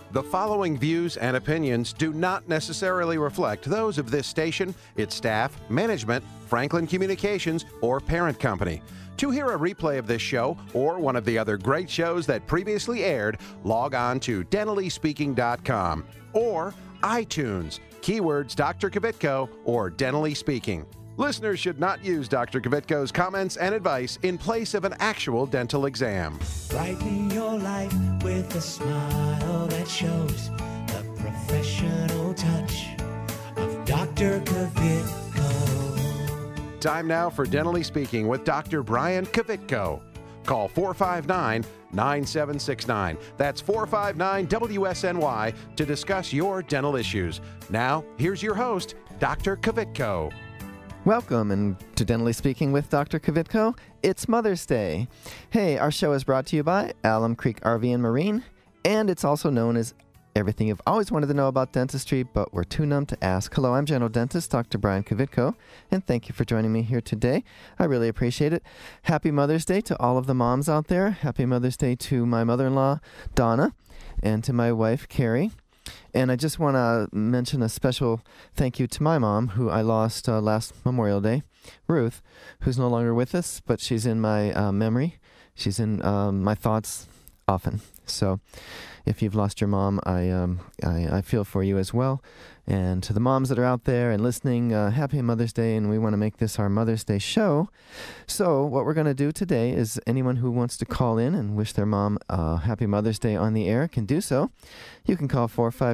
The following views and opinions do not necessarily reflect those of this station, its staff, management, Franklin Communications, or parent company. To hear a replay of this show or one of the other great shows that previously aired, log on to dentalyspeaking.com or iTunes, keywords Dr. Kvitko or Dentally Speaking. Listeners should not use Dr. Kvitko's comments and advice in place of an actual dental exam. Brighten your life with a smile that shows the professional touch of Dr. Kvitko. Time now for Dentally Speaking with Dr. Brian Kvitko. Call 459-9769. That's 459-WSNY to discuss your dental issues. Now, here's your host, Dr. Kvitko. Welcome to Dentally Speaking with Dr. Kvitko. It's Mother's Day. Hey, our show is brought to you by Alum Creek RV and Marine, and it's also known as everything you've always wanted to know about dentistry, but we're too numb to ask. Hello, I'm general dentist Dr. Brian Kvitko, and thank you for joining me here today. I really appreciate it. Happy Mother's Day to all of the moms out there. Happy Mother's Day to my mother-in-law, Donna, and to my wife, Carrie. And I just want to mention a special thank you to my mom, who I lost last Memorial Day, Ruth, who's no longer with us, but she's in my memory. She's in my thoughts often. So if you've lost your mom, I feel for you as well. And to the moms that are out there and listening, happy Mother's Day, and we want to make this our Mother's Day show. So what we're going to do today is anyone who wants to call in and wish their mom happy Mother's Day on the air can do so. You can call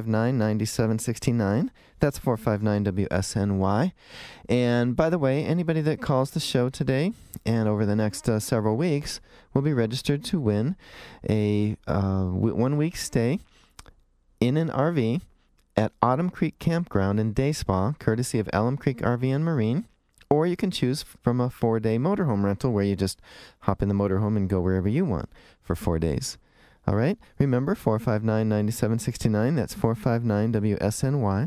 459-9769. That's 459-WSNY. And by the way, anybody that calls the show today and over the next several weeks will be registered to win a 1-week stay in an RV at Autumn Creek Campground in Day Spa, courtesy of Alum Creek RV and Marine. Or you can choose from a 4-day motorhome rental where you just hop in the motorhome and go wherever you want for 4 days. All right? Remember, 459-9769. That's 459-WSNY.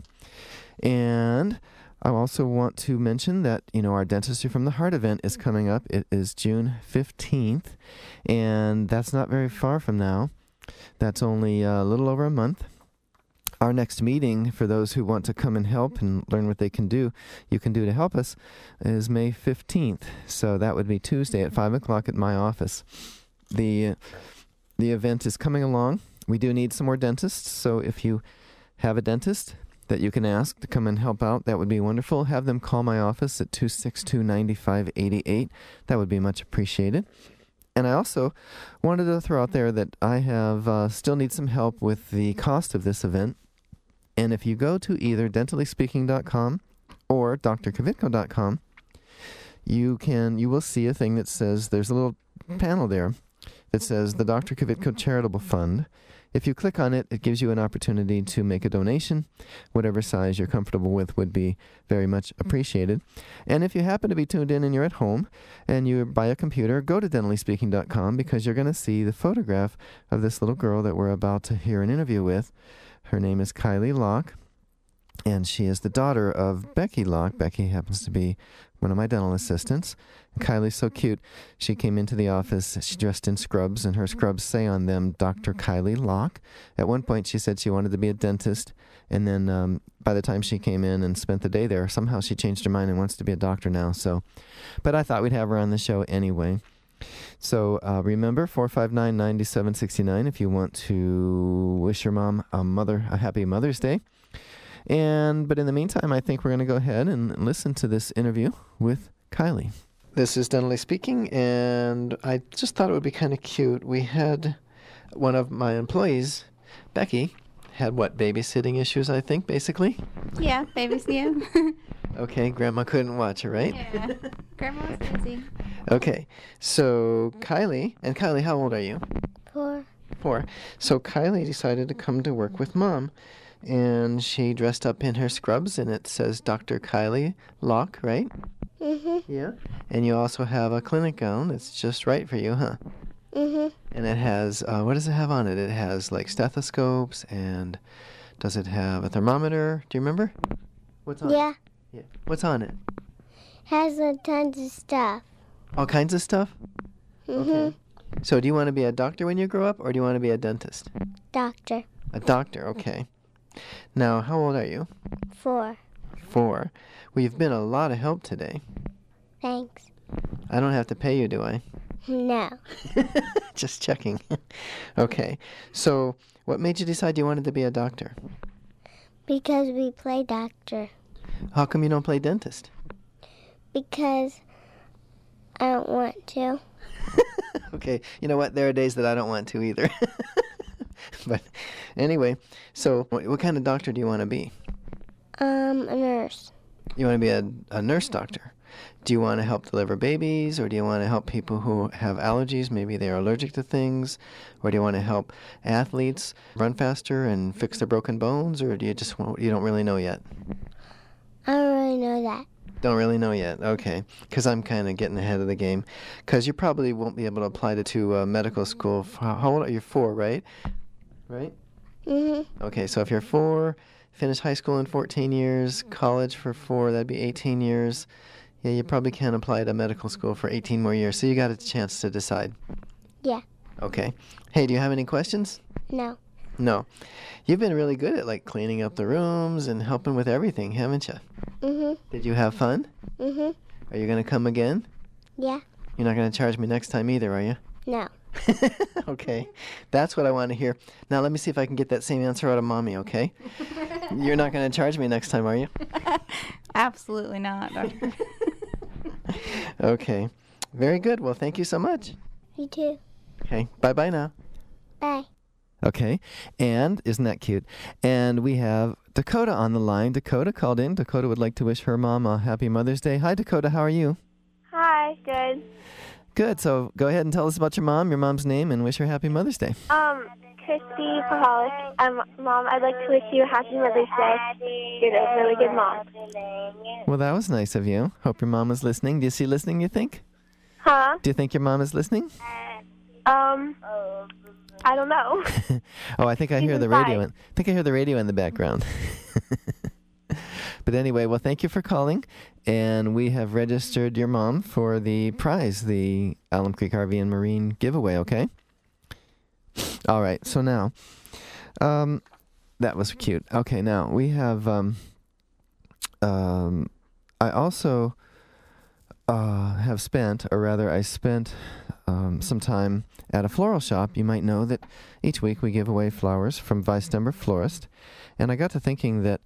And I also want to mention that, our Dentistry from the Heart event is coming up. It is June 15th, and that's not very far from now. That's only a little over a month. Our next meeting, for those who want to come and help and learn what you can do to help us, is May 15th. So that would be Tuesday at 5 o'clock at my office. The event is coming along. We do need some more dentists, so if you have a dentist that you can ask to come and help out, that would be wonderful. Have them call my office at 262-9588. That would be much appreciated. And I also wanted to throw out there that I have still need some help with the cost of this event. And if you go to either dentallyspeaking.com or drkvitko.com, you will see a thing that says, there's a little panel there that says the Dr. Kvitko Charitable Fund. If you click on it, it gives you an opportunity to make a donation. Whatever size you're comfortable with would be very much appreciated. And if you happen to be tuned in and you're at home and you're by a computer, go to dentallyspeaking.com, because you're going to see the photograph of this little girl that we're about to hear an interview with. Her name is Kylie Locke, and she is the daughter of Becky Locke. Becky happens to be one of my dental assistants. And Kylie's so cute. She came into the office, she dressed in scrubs, and her scrubs say on them, Dr. Kylie Locke. At one point, she said she wanted to be a dentist, and then by the time she came in and spent the day there, somehow she changed her mind and wants to be a doctor now. But I thought we'd have her on the show anyway. So remember, 459-9769 if you want to wish your mom a happy Mother's Day. But in the meantime, I think we're going to go ahead and listen to this interview with Kylie. This is Dentally Speaking, and I just thought it would be kind of cute. We had one of my employees, Becky, had babysitting issues, I think, basically? Yeah, babysitting. Okay, Grandma couldn't watch her, right? Yeah, Grandma was busy. Okay, so Kylie, how old are you? 4. 4. So Kylie decided to come to work with Mom, and she dressed up in her scrubs, and it says Dr. Kylie Locke, right? Mm-hmm. Yeah. And you also have a clinic gown that's just right for you, huh? Mm-hmm. And it has, what does it have on it? It has like stethoscopes, and does it have a thermometer? Do you remember? What's on it? Yeah. What's on it? Has all kinds of stuff. All kinds of stuff? Mm-hmm. Okay. So do you want to be a doctor when you grow up, or do you want to be a dentist? Doctor. A doctor, okay. Now, how old are you? 4. 4. Well, you've been a lot of help today. Thanks. I don't have to pay you, do I? No. Just checking. Okay. So, what made you decide you wanted to be a doctor? Because we play doctor. How come you don't play dentist? Because I don't want to. Okay. You know what? There are days that I don't want to either. But anyway, so what kind of doctor do you want to be? A nurse. You want to be a nurse doctor. Do you want to help deliver babies, or do you want to help people who have allergies? Maybe they're allergic to things. Or do you want to help athletes run faster and fix their broken bones, or do you just you don't really know yet? I don't really know that. Don't really know yet. Okay, because I'm kind of getting ahead of the game. Because you probably won't be able to apply to medical school. How old are you? 4, right? Right? Mm-hmm. Okay, so if you're 4, finish high school in 14 years, college for 4, that'd be 18 years. Yeah, you probably can't apply to medical school for 18 more years, so you got a chance to decide. Yeah. Okay. Hey, do you have any questions? No. No. You've been really good at, like, cleaning up the rooms and helping with everything, haven't you? Mm-hmm. Did you have fun? Mm-hmm. Are you going to come again? Yeah. You're not going to charge me next time either, are you? No. Okay. That's what I want to hear. Now, let me see if I can get that same answer out of Mommy, okay? You're not going to charge me next time, are you? Absolutely not, Doctor. Okay. Very good. Well, thank you so much. You too. Okay. Bye-bye now. Bye. Okay. And isn't that cute? And we have Dakota on the line. Dakota called in. Dakota would like to wish her mom a happy Mother's Day. Hi, Dakota. How are you? Hi, good. Good. So go ahead and tell us about your mom's name, and wish her happy Mother's Day. Christy Pahalik. Mom, I'd like to wish you a happy Mother's Day. You're a really good mom. Well, that was nice of you. Hope your mom is listening. Do you see listening, you think? Huh? Do you think your mom is listening? I don't know. Oh, I think I hear the radio. I think I hear the radio in the background. But anyway, well, thank you for calling, and we have registered your mom for the prize, the Alum Creek RV and Marine giveaway, okay? All right, so now, that was cute. Okay, now we have, I also have spent, or rather I spent some time at a floral shop. You might know that each week we give away flowers from Weistember Florist, and I got to thinking that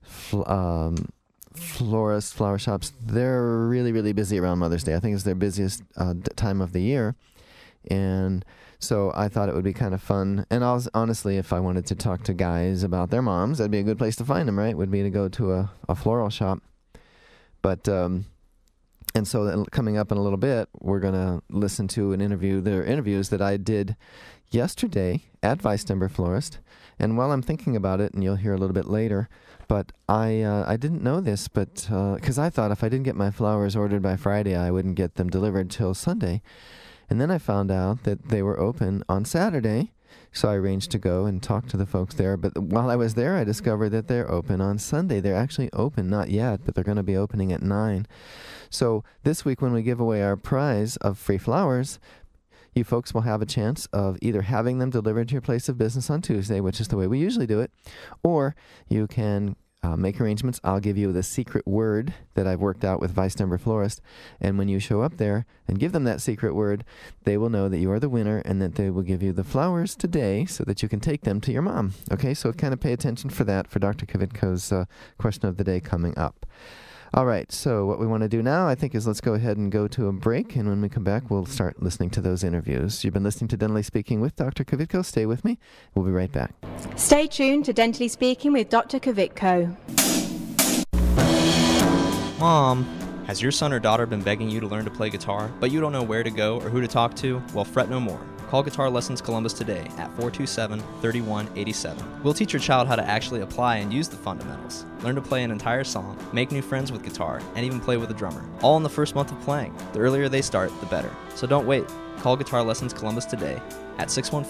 florists, flower shops, they're really, really busy around Mother's Day. I think it's their busiest time of the year. And so I thought it would be kind of fun. And honestly, if I wanted to talk to guys about their moms, that'd be a good place to find them, right? Would be to go to a floral shop. But, and so coming up in a little bit, we're going to listen to an interview. There are interviews that I did yesterday at Weistember Florist. And while I'm thinking about it, and you'll hear a little bit later, but I didn't know this, but because I thought if I didn't get my flowers ordered by Friday, I wouldn't get them delivered till Sunday. And then I found out that they were open on Saturday, so I arranged to go and talk to the folks there. But while I was there, I discovered that they're open on Sunday. They're actually open, not yet, but they're going to be opening at 9. So this week when we give away our prize of free flowers, you folks will have a chance of either having them delivered to your place of business on Tuesday, which is the way we usually do it, or you can make arrangements. I'll give you the secret word that I've worked out with Weistember Florist, and when you show up there and give them that secret word, they will know that you are the winner and that they will give you the flowers today so that you can take them to your mom. Okay, so kind of pay attention for that for Dr. Kvitko's question of the day coming up. All right, so what we want to do now, I think, is let's go ahead and go to a break, and when we come back, we'll start listening to those interviews. You've been listening to Dentally Speaking with Dr. Kvitko. Stay with me. We'll be right back. Stay tuned to Dentally Speaking with Dr. Kvitko. Mom, has your son or daughter been begging you to learn to play guitar, but you don't know where to go or who to talk to? Well, fret no more. Call Guitar Lessons Columbus today at 427-3187. We'll teach your child how to actually apply and use the fundamentals, learn to play an entire song, make new friends with guitar, and even play with a drummer, all in the first month of playing. The earlier they start, the better. So don't wait. Call Guitar Lessons Columbus today at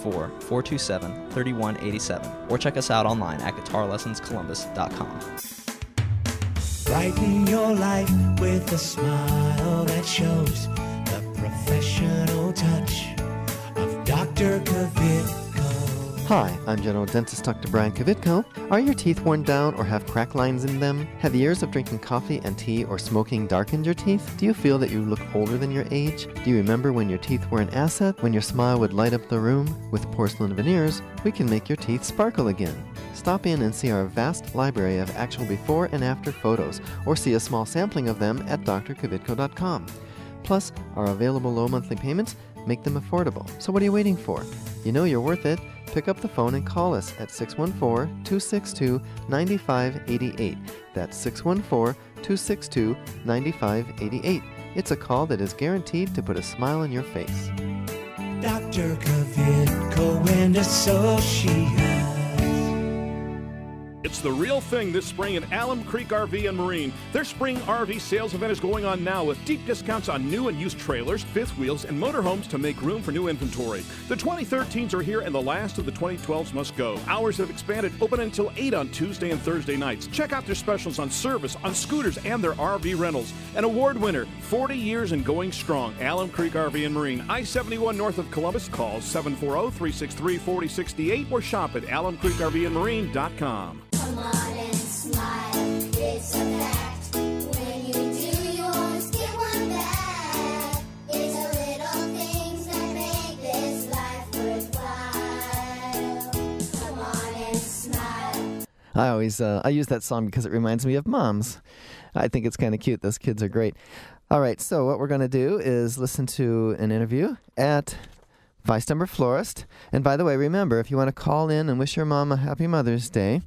614-427-3187 or check us out online at guitarlessonscolumbus.com. Brighten your life with a smile that shows the professional touch of Dr. Kvitko. Hi, I'm General Dentist Dr. Brian Kavitko. Are your teeth worn down or have crack lines in them? Have years of drinking coffee and tea or smoking darkened your teeth? Do you feel that you look older than your age? Do you remember when your teeth were an asset, when your smile would light up the room? With porcelain veneers, we can make your teeth sparkle again. Stop in and see our vast library of actual before and after photos, or see a small sampling of them at drkavitko.com. Plus, our available low monthly payments make them affordable. So what are you waiting for? You know you're worth it. Pick up the phone and call us at 614-262-9588. That's 614-262-9588. It's a call that is guaranteed to put a smile on your face. Dr. Kavitko and Associates. It's the real thing this spring at Alum Creek RV and Marine. Their spring RV sales event is going on now with deep discounts on new and used trailers, fifth wheels, and motorhomes to make room for new inventory. The 2013s are here and the last of the 2012s must go. Hours have expanded, open until 8 on Tuesday and Thursday nights. Check out their specials on service, on scooters, and their RV rentals. An award winner, 40 years and going strong. Alum Creek RV and Marine, I-71 north of Columbus. Call 740-363-4068 or shop at alumcreekrvandmarine.com. Come on and smile, it's a fact. When you do, you always get one back. It's the little things that make this life worthwhile. Come on and smile. I use that song because it reminds me of moms. I think it's kind of cute. Those kids are great. All right, so what we're going to do is listen to an interview at Weistember Florist. And by the way, remember, if you want to call in and wish your mom a happy Mother's Day,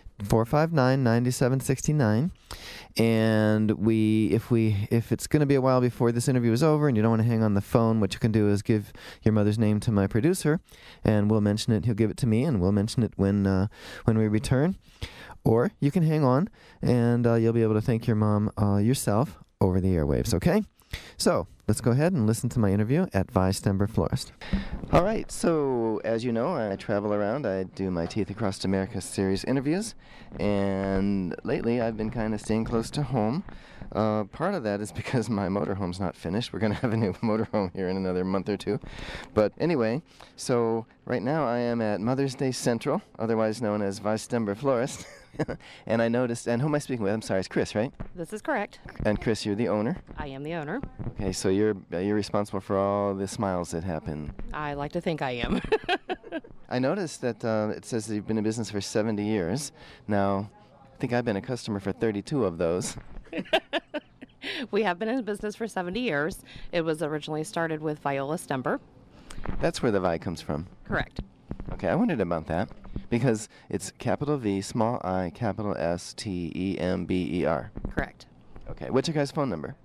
459-9769. And if it's going to be a while before this interview is over and you don't want to hang on the phone, what you can do is give your mother's name to my producer, and we'll mention it. He'll give it to me, and we'll mention it when we return. Or you can hang on, and you'll be able to thank your mom yourself over the airwaves, okay? So let's go ahead and listen to my interview at Weistember Florist. All right, so as you know, I travel around. I do my Teeth Across America series interviews, and lately I've been kind of staying close to home. Part of that is because my motorhome's not finished. We're going to have a new motorhome here in another month or two. But anyway, so right now I am at Mother's Day Central, otherwise known as Weistember Florist. And I noticed, and who am I speaking with? I'm sorry, it's Chris, right? This is correct. And Chris, you're the owner? I am the owner. Okay, so you're responsible for all the smiles that happen. I like to think I am. I noticed that it says that you've been in business for 70 years. Now, I think I've been a customer for 32 of those. We have been in business for 70 years. It was originally started with Viola Stember. That's where the Vi comes from. Correct. Okay, I wondered about that because it's capital V, small I, capital S, T-E-M-B-E-R. Correct. Okay, what's your guys' phone number?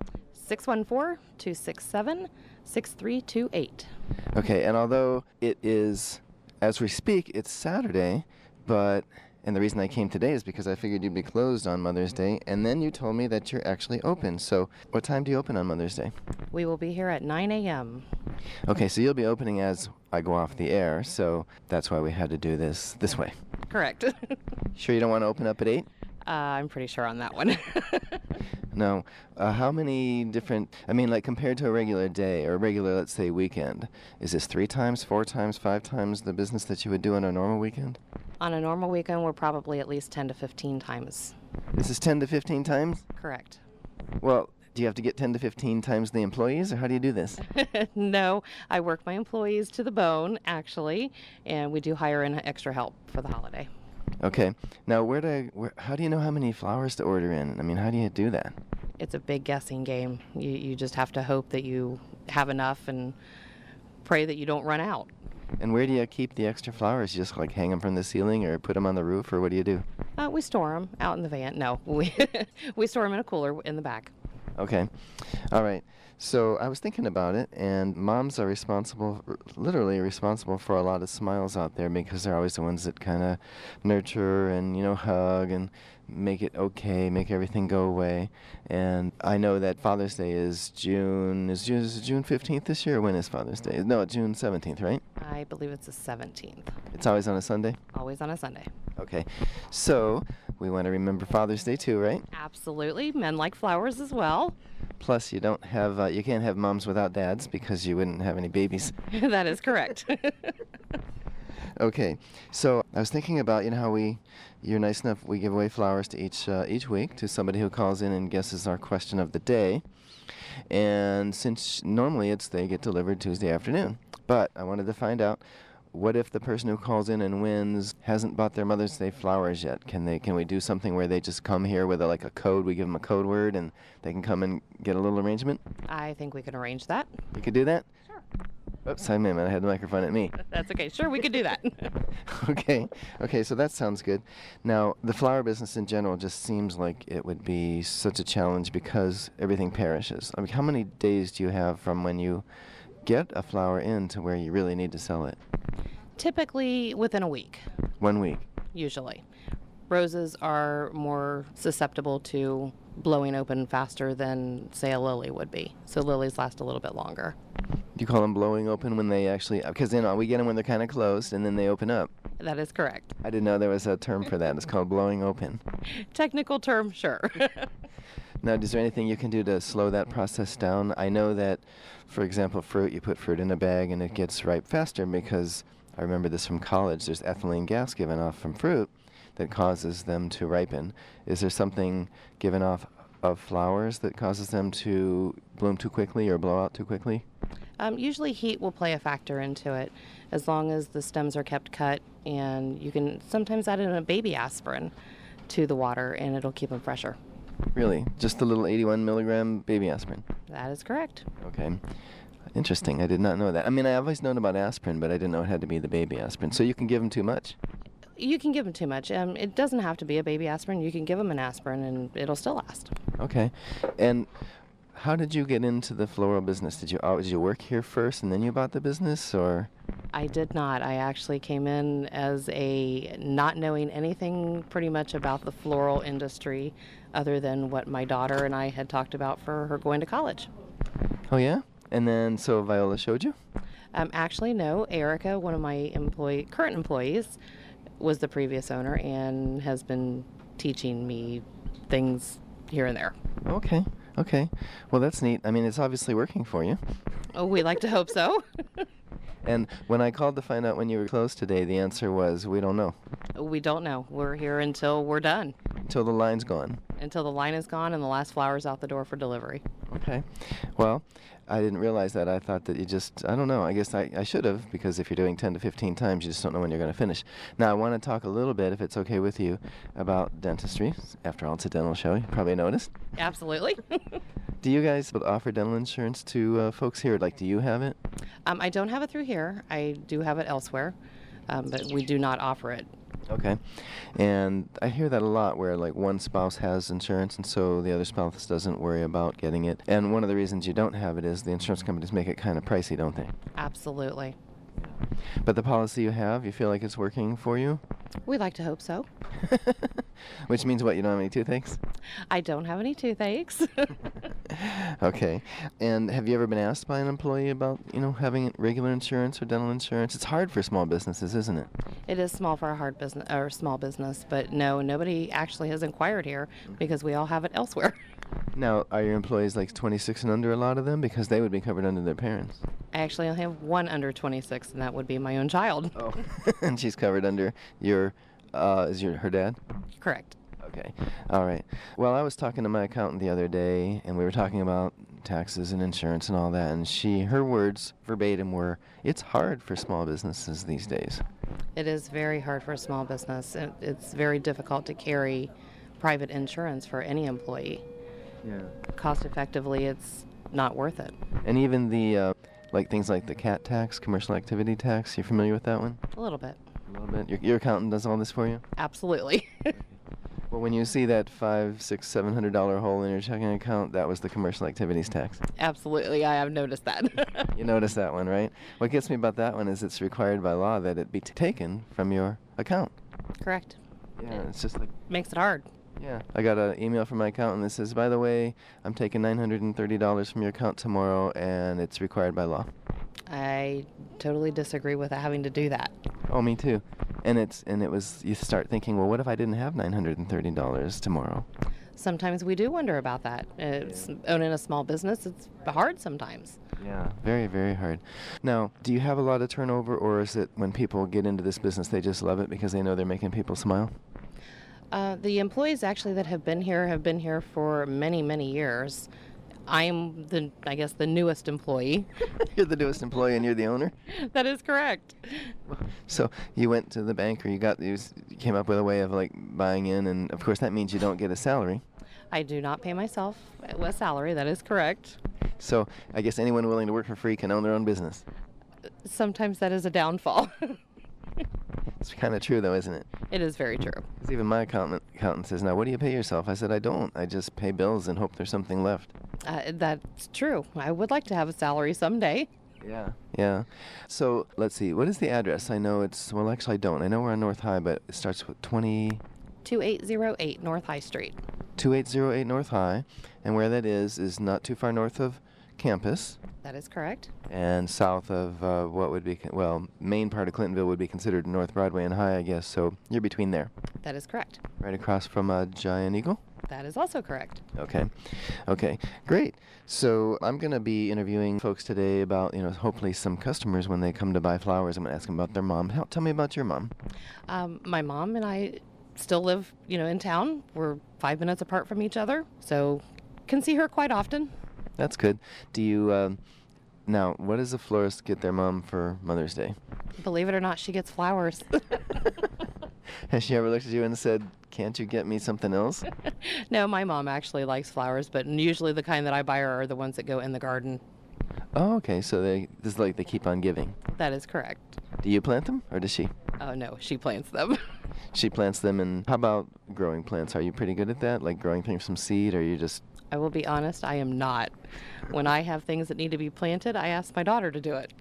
614-267-6328. Okay, and although it is, as we speak, it's Saturday, and the reason I came today is because I figured you'd be closed on Mother's Day, and then you told me that you're actually open. So what time do you open on Mother's Day? We will be here at 9 a.m. Okay, so you'll be opening as I go off the air, so that's why we had to do this way. Correct. Sure you don't want to open up at 8? I'm pretty sure on that one. No. How many different, like compared to a regular day or a regular, let's say, weekend, is this 3 times, 4 times, 5 times the business that you would do on a normal weekend? On a normal weekend, we're probably at least 10 to 15 times. This is 10 to 15 times? Correct. Well, do you have to get 10 to 15 times the employees, or how do you do this? No, I work my employees to the bone, actually, and we do hire in extra help for the holiday. Okay. Now, how do you know how many flowers to order in? How do you do that? It's a big guessing game. You just have to hope that you have enough and pray that you don't run out. And where do you keep the extra flowers? You just hang them from the ceiling or put them on the roof, or what do you do? We store them out in the van. No, we store them in a cooler in the back. Okay. All right. So I was thinking about it, and moms are literally responsible for a lot of smiles out there because they're always the ones that kind of nurture and, hug and make it okay, make everything go away. And I know that Father's Day is June 15th this year, or when is Father's Day? No, June 17th, right? I believe it's the 17th. It's always on a Sunday? Always on a Sunday. Okay. So we want to remember Father's Day too, right? Absolutely. Men like flowers as well. Plus, you can't have moms without dads because you wouldn't have any babies. That is correct. Okay, so I was thinking about, you know, how you're nice enough, we give away flowers to each week to somebody who calls in and guesses our question of the day. And since normally they get delivered Tuesday afternoon, but I wanted to find out, what if the person who calls in and wins hasn't bought their Mother's Day flowers yet? Can we do something where they just come here with a code? We give them a code word and they can come and get a little arrangement? I think we can arrange that. You could do that? Sure. Oops, I had the microphone at me. That's okay. Sure, we could do that. Okay, so that sounds good. Now, the flower business in general just seems like it would be such a challenge because everything perishes. I mean, how many days do you have from when you get a flower in to where you really need to sell it? Typically within a week. 1 week? Usually. Roses are more susceptible to blowing open faster than, say, a lily would be. So lilies last a little bit longer. Do you call them blowing open when they actually, because we get them when they're kind of closed and then they open up? That is correct. I didn't know there was a term for that. It's called blowing open. Technical term, sure. Now, is there anything you can do to slow that process down? I know that, for example, fruit, you put fruit in a bag and it gets ripe faster because, I remember this from college, there's ethylene gas given off from fruit that causes them to ripen. Is there something given off of flowers that causes them to bloom too quickly or blow out too quickly? Usually heat will play a factor into it, as long as the stems are kept cut, and you can sometimes add in a baby aspirin to the water and it'll keep them fresher. Really? Just a little 81 milligram baby aspirin? That is correct. Okay. Interesting. I did not know that. I mean, I've always known about aspirin, but I didn't know it had to be the baby aspirin. So you can give them too much? You can give them too much. It doesn't have to be a baby aspirin. You can give them an aspirin and it'll still last. Okay. And how did you get into the floral business? Did you work here first and then you bought the business, or? I did not. I actually came in as not knowing anything pretty much about the floral industry other than what my daughter and I had talked about for her going to college. Oh, yeah? And then, so Viola showed you? Actually, no. Erica, one of my current employees, was the previous owner and has been teaching me things here and there. Okay. Well, that's neat. I mean, it's obviously working for you. Oh, we like to hope so. And when I called to find out when you were closed today, the answer was, we don't know. We don't know. We're here until we're done. Until the line's gone. Until the line is gone and the last flower's out the door for delivery. Okay. Well, I didn't realize that. I thought that I don't know. I guess I should have, because if you're doing 10 to 15 times, you just don't know when you're going to finish. Now, I want to talk a little bit, if it's okay with you, about dentistry. After all, it's a dental show. You probably noticed. Absolutely. Do you guys offer dental insurance to folks here? Do you have it? I don't have it through here. I do have it elsewhere, but we do not offer it. Okay. And I hear that a lot, where one spouse has insurance and so the other spouse doesn't worry about getting it. And one of the reasons you don't have it is the insurance companies make it kind of pricey, don't they? Absolutely. But the policy you have, you feel like it's working for you? We like to hope so. Which means what? You don't have any toothaches? I don't have any toothaches. Okay. And have you ever been asked by an employee about, having regular insurance or dental insurance? It's hard for small businesses, isn't it? It is small for a small business, but no, nobody actually has inquired here because we all have it elsewhere. Now, are your employees 26 and under, a lot of them? Because they would be covered under their parents. I actually only have one under 26, and that would be my own child. Oh. And she's covered under her dad? Correct. Okay. All right. Well, I was talking to my accountant the other day, and we were talking about taxes and insurance and all that, and her words verbatim were, it's hard for small businesses these days. It is very hard for a small business. It's very difficult to carry private insurance for any employee. Yeah. Cost effectively, it's not worth it. And even the, things like the CAT tax, commercial activity tax, you familiar with that one? A little bit. A little bit. Your accountant does all this for you? Absolutely. Well, when you see that $500, $600, $700 hole in your checking account, that was the commercial activities tax. Absolutely, I have noticed that. You noticed that one, right? What gets me about that one is it's required by law that it be taken from your account. Correct. Yeah, it's just makes it hard. Yeah. I got an email from my accountant that says, by the way, I'm taking $930 from your account tomorrow, and it's required by law. I totally disagree with having to do that. Oh, me too. And you start thinking, well, what if I didn't have $930 tomorrow? Sometimes we do wonder about that. Owning a small business, it's hard sometimes. Yeah, very, very hard. Now, do you have a lot of turnover, or is it when people get into this business, they just love it because they know they're making people smile? The employees actually that have been here for many, many years. I'm I guess the newest employee. You're the newest employee and you're the owner? That is correct. So you went to the bank, or you came up with a way of like buying in, and of course that means you don't get a salary. I do not pay myself a salary. That is correct. So I guess anyone willing to work for free can own their own business. Sometimes that is a downfall. It's kind of true, though, isn't it? It is very true. Because even my accountant says, now, what do you pay yourself? I said, I don't. I just pay bills and hope there's something left. That's true. I would like to have a salary someday. Yeah. So let's see. What is the address? I know well, actually, I don't. I know we're on North High, but it starts with 2808 North High Street. 2808 North High. And where that is not too far north of campus. That is correct. And south of what would be, main part of Clintonville would be considered North Broadway and High, I guess. So you're between there. That is correct. Right across from Giant Eagle? That is also correct. Okay, great. So I'm going to be interviewing folks today about, hopefully some customers when they come to buy flowers. I'm going to ask them about their mom. Tell me about your mom. My mom and I still live, in town. We're 5 minutes apart from each other, so can see her quite often. That's good. Do you, now, what does a florist get their mom for Mother's Day? Believe it or not, she gets flowers. Has she ever looked at you and said, can't you get me something else? No, my mom actually likes flowers, but usually the kind that I buy her are the ones that go in the garden. Oh, okay. So they keep on giving. That is correct. Do you plant them, or does she? Oh, no, she plants them. She plants them, and how about growing plants? Are you pretty good at that, like growing things from seed, or you just... I will be honest, I am not. When I have things that need to be planted, I ask my daughter to do it.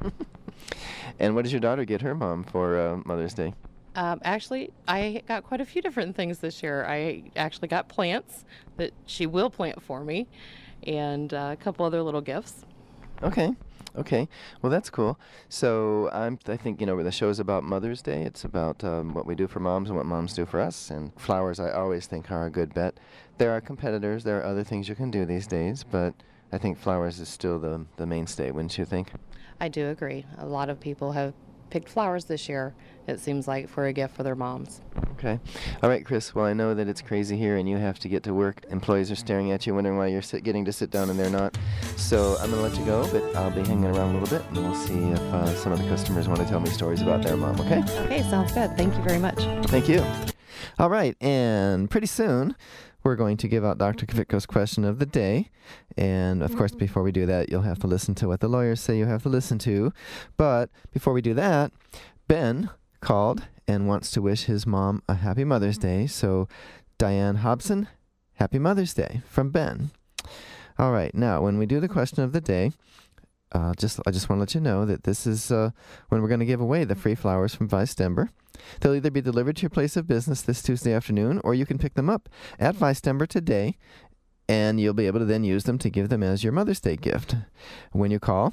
And what does your daughter get her mom for Mother's Day? Actually, I got quite a few different things this year. I actually got plants that she will plant for me, and a couple other little gifts. Okay. Well, that's cool. So I think, the show's about Mother's Day. It's about what we do for moms and what moms do for us. And flowers, I always think, are a good bet. There are competitors. There are other things you can do these days, but I think flowers is still the mainstay, wouldn't you think? I do agree. A lot of people have picked flowers this year, it seems like, for a gift for their moms. Okay. All right, Chris. Well, I know that it's crazy here and you have to get to work. Employees are staring at you, wondering why you're getting to sit down and they're not. So I'm going to let you go, but I'll be hanging around a little bit, and we'll see if some of the customers want to tell me stories about their mom, okay? Okay, sounds good. Thank you very much. Thank you. All right, and pretty soon we're going to give out Dr. Kvitko's question of the day. And, of course, before we do that, you'll have to listen to what the lawyers say you have to listen to. But before we do that, Ben called and wants to wish his mom a happy Mother's Day. So, Diane Hobson, happy Mother's Day from Ben. All right, now, when we do the question of the day, I just want to let you know that this is when we're going to give away the free flowers from Weiss Denver. They'll either be delivered to your place of business this Tuesday afternoon, or you can pick them up at Weiss Denver today, and you'll be able to then use them to give them as your Mother's Day gift. When you call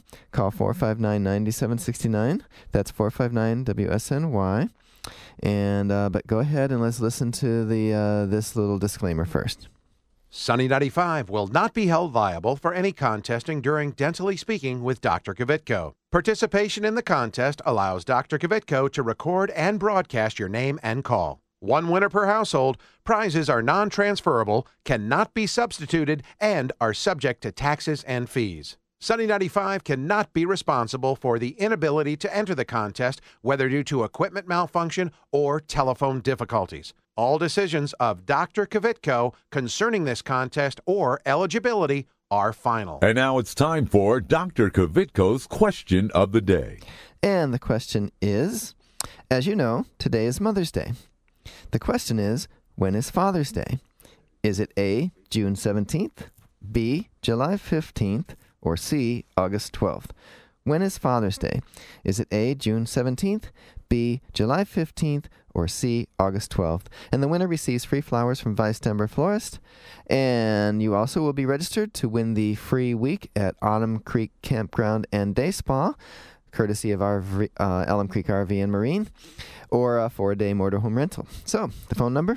459-9769. That's 459-WSNY. And but go ahead and let's listen to this little disclaimer first. Sunny 95 will not be held liable for any contesting during Dentally Speaking with Dr. Kvitko. Participation in the contest allows Dr. Kvitko to record and broadcast your name and call. One winner per household. Prizes are non-transferable, cannot be substituted, and are subject to taxes and fees. Sunny 95 cannot be responsible for the inability to enter the contest, whether due to equipment malfunction or telephone difficulties. All decisions of Dr. Kvitko concerning this contest or eligibility are final. And now it's time for Dr. Kvitko's question of the day. And the question is, as you know, today is Mother's Day. The question is, when is Father's Day? Is it A, June 17th, B, July 15th, or C, August 12th? When is Father's Day? Is it A, June 17th, B, July 15th, or C, August 12th? And the winner receives free flowers from Weiss Denver Florist. And you also will be registered to win the free week at Autumn Creek Campground and Day Spa, courtesy of Elm Creek RV and Marine, or a 4-day motorhome rental. So, the phone number,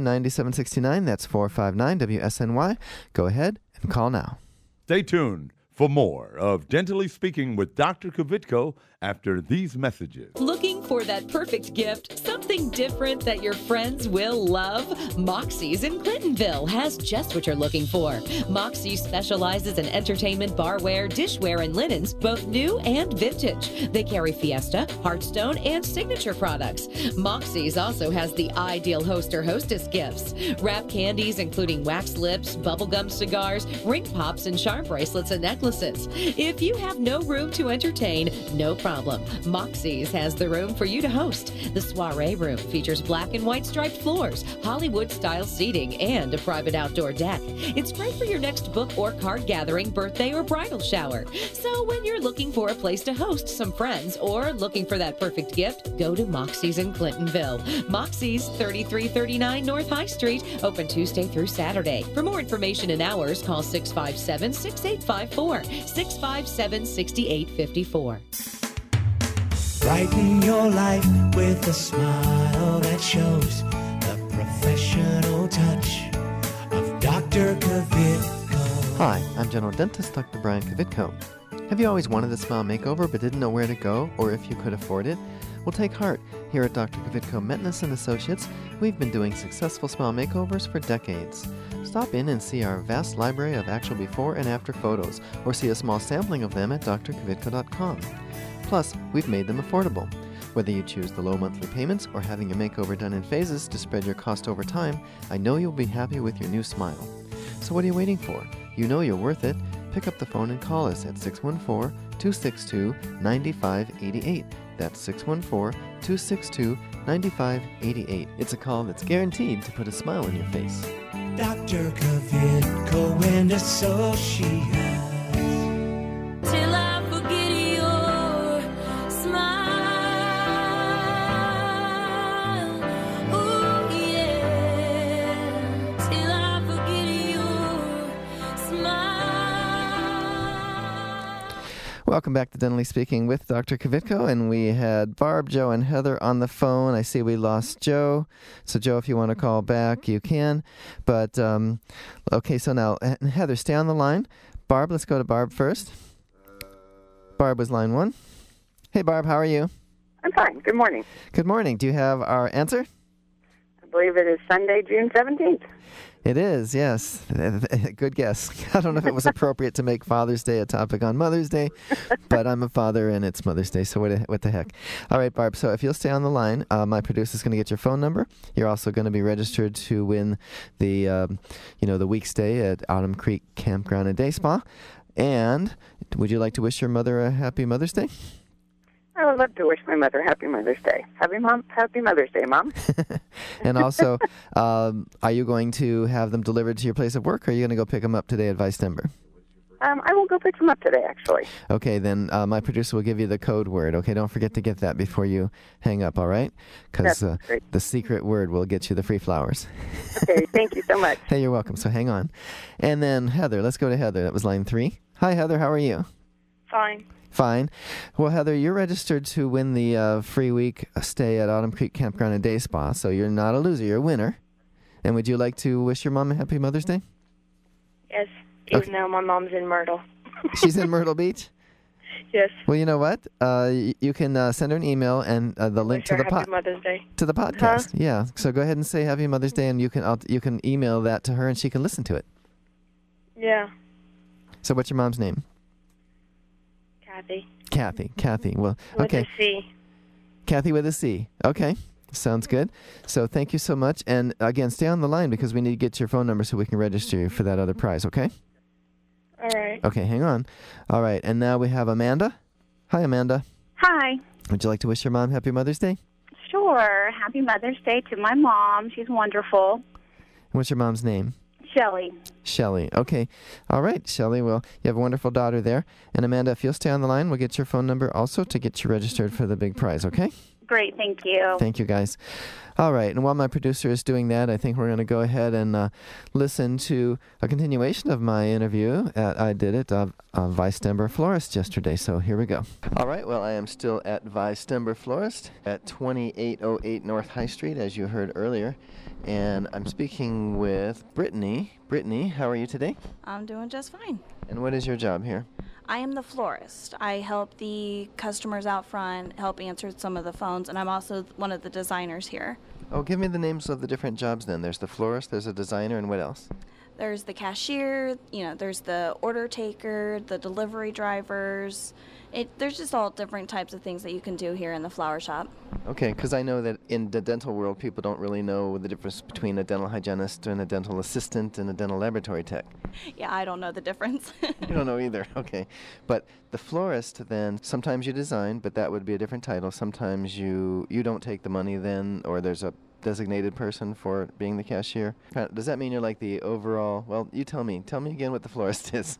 459-9769. That's 459-WSNY. Go ahead and call now. Stay tuned for more of Dentally Speaking with Dr. Kvitko after these messages. Looking for that perfect gift? Something different that your friends will love? Moxie's in Clintonville has just what you're looking for. Moxie specializes in entertainment barware, dishware, and linens, both new and vintage. They carry Fiesta, Hearthstone, and signature products. Moxie's also has the ideal host or hostess gifts. Wrap candies including wax lips, bubblegum cigars, ring pops, and charm bracelets and necklaces. If you have no room to entertain, no problem. Moxie's has the room for you to host. The soiree room features black and white striped floors, Hollywood-style seating, and a private outdoor deck. It's great for your next book or card gathering, birthday, or bridal shower. So when you're looking for a place to host some friends or looking for that perfect gift, go to Moxie's in Clintonville. Moxie's, 3339 North High Street, open Tuesday through Saturday. For more information and hours, call 657-6854, 657-6854. Brighten your life with a smile that shows the professional touch of Dr. Kvitko. Hi, I'm General Dentist Dr. Brian Kvitko. Have you always wanted a smile makeover but didn't know where to go or if you could afford it? Well, take heart. Here at Dr. Kvitko Metness & Associates, we've been doing successful smile makeovers for decades. Stop in and see our vast library of actual before and after photos, or see a small sampling of them at drkvitko.com. Plus, we've made them affordable. Whether you choose the low monthly payments or having your makeover done in phases to spread your cost over time, I know you'll be happy with your new smile. So what are you waiting for? You know you're worth it. Pick up the phone and call us at 614-262-9588. That's 614-262-9588. It's a call that's guaranteed to put a smile on your face. Dr. Kvitko and Associates. Till I forget your smile. Ooh, yeah. Till I forget your smile. Welcome back to Dentally Speaking with Dr. Kvitko, and we had Barb, Joe, and Heather on the phone. I see we lost Joe, so Joe, if you want to call back, you can. But, okay, so now, Heather, stay on the line. Barb, let's go to Barb first. Barb was line 1. Hey, Barb, how are you? I'm fine. Good morning. Good morning. Do you have our answer? I believe it is Sunday, June 17th. It is, yes. Good guess. I don't know if it was appropriate to make Father's Day a topic on Mother's Day, but I'm a father and it's Mother's Day, so what the heck. All right, Barb, so if you'll stay on the line, my producer's going to get your phone number. You're also going to be registered to win the, the week stay at Autumn Creek Campground and Day Spa. And would you like to wish your mother a happy Mother's Day? I would love to wish my mother Happy Mother's Day. Happy Mother's Day, Mom. And also, are you going to have them delivered to your place of work, or are you going to go pick them up today at Vice Timber? I will go pick them up today, actually. Okay, then my producer will give you the code word. Okay, don't forget to get that before you hang up, all right? Because the secret word will get you the free flowers. Okay, thank you so much. Hey, you're welcome, so hang on. And then Heather, let's go to Heather. That was line 3. Hi, Heather, how are you? Fine. Fine. Well, Heather, you're registered to win the free week stay at Autumn Creek Campground and Day Spa, so you're not a loser, you're a winner. And would you like to wish your mom a happy Mother's Day? Yes, even though my mom's in Myrtle. She's in Myrtle Beach? Yes. Well, you know what? You can send her an email and the link to the Happy Mother's Day. to the podcast. Yeah. So go ahead and say Happy Mother's Day, and you can email that to her, and she can listen to it. Yeah. So what's your mom's name? Kathy. Kathy. Well, okay. With a C. Kathy with a C. Okay. Sounds good. So thank you so much. And again, stay on the line because we need to get your phone number so we can register you for that other prize, okay? All right. Okay, hang on. All right. And now we have Amanda. Hi, Amanda. Hi. Would you like to wish your mom Happy Mother's Day? Sure. Happy Mother's Day to my mom. She's wonderful. What's your mom's name? Shelley. Shelley. Okay. All right, Shelley. Well, you have a wonderful daughter there. And Amanda, if you'll stay on the line, we'll get your phone number also to get you registered for the big prize, okay? Great, thank you. Thank you, guys. All right, and while my producer is doing that, I think we're going to go ahead and listen to a continuation of my interview at I Did It of Weistember Florist yesterday. So here we go. All right, well, I am still at Weistember Florist at 2808 North High Street, as you heard earlier, and I'm speaking with Brittany. Brittany, how are you today? I'm doing just fine. And what is your job here? I am the florist. I help the customers out front, help answer some of the phones, and I'm also one of the designers here. Oh, give me the names of the different jobs then. There's the florist, there's a designer, and what else? There's the cashier, there's the order taker, the delivery drivers. There's just all different types of things that you can do here in the flower shop. Okay, because I know that in the dental world, people don't really know the difference between a dental hygienist and a dental assistant and a dental laboratory tech. Yeah, I don't know the difference. You don't know either, okay. But the florist, then, sometimes you design, but that would be a different title. Sometimes you don't take the money then, or there's a designated person for being the cashier. Does that mean you're like the overall, well, you tell me. Tell me again what the florist is.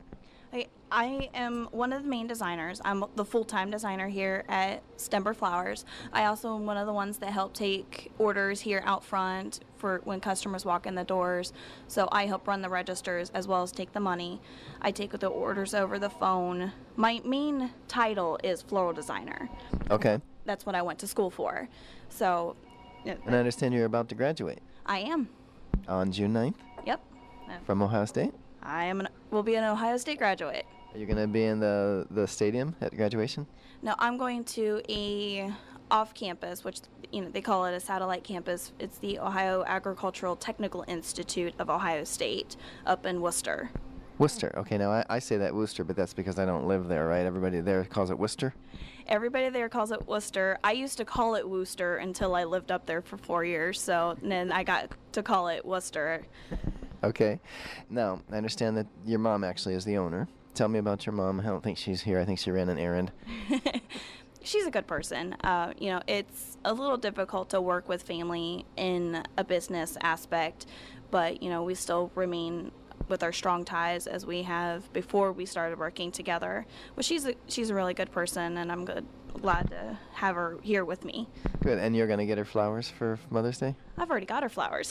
I am one of the main designers. I'm the full-time designer here at Stember Flowers. I also am one of the ones that help take orders here out front for when customers walk in the doors. So I help run the registers as well as take the money. I take the orders over the phone. My main title is floral designer. Okay. That's what I went to school for. So. And I understand you're about to graduate. I am. On June 9th? Yep. From Ohio State? Will be an Ohio State graduate. Are you going to be in the stadium at graduation? No, I'm going to a off-campus, which they call it a satellite campus. It's the Ohio Agricultural Technical Institute of Ohio State up in Worcester. Worcester. Okay, now I say that Worcester, but that's because I don't live there, right? Everybody there calls it Worcester? Everybody there calls it Worcester. I used to call it Worcester until I lived up there for 4 years, so then I got to call it Worcester. Okay. Now, I understand that your mom actually is the owner. Tell me about your mom. I don't think she's here. I think she ran an errand. She's a good person. It's a little difficult to work with family in a business aspect, but, we still remain with our strong ties as we have before we started working together. But she's a really good person, and I'm glad to have her here with me. Good. And you're going to get her flowers for Mother's Day? I've already got her flowers.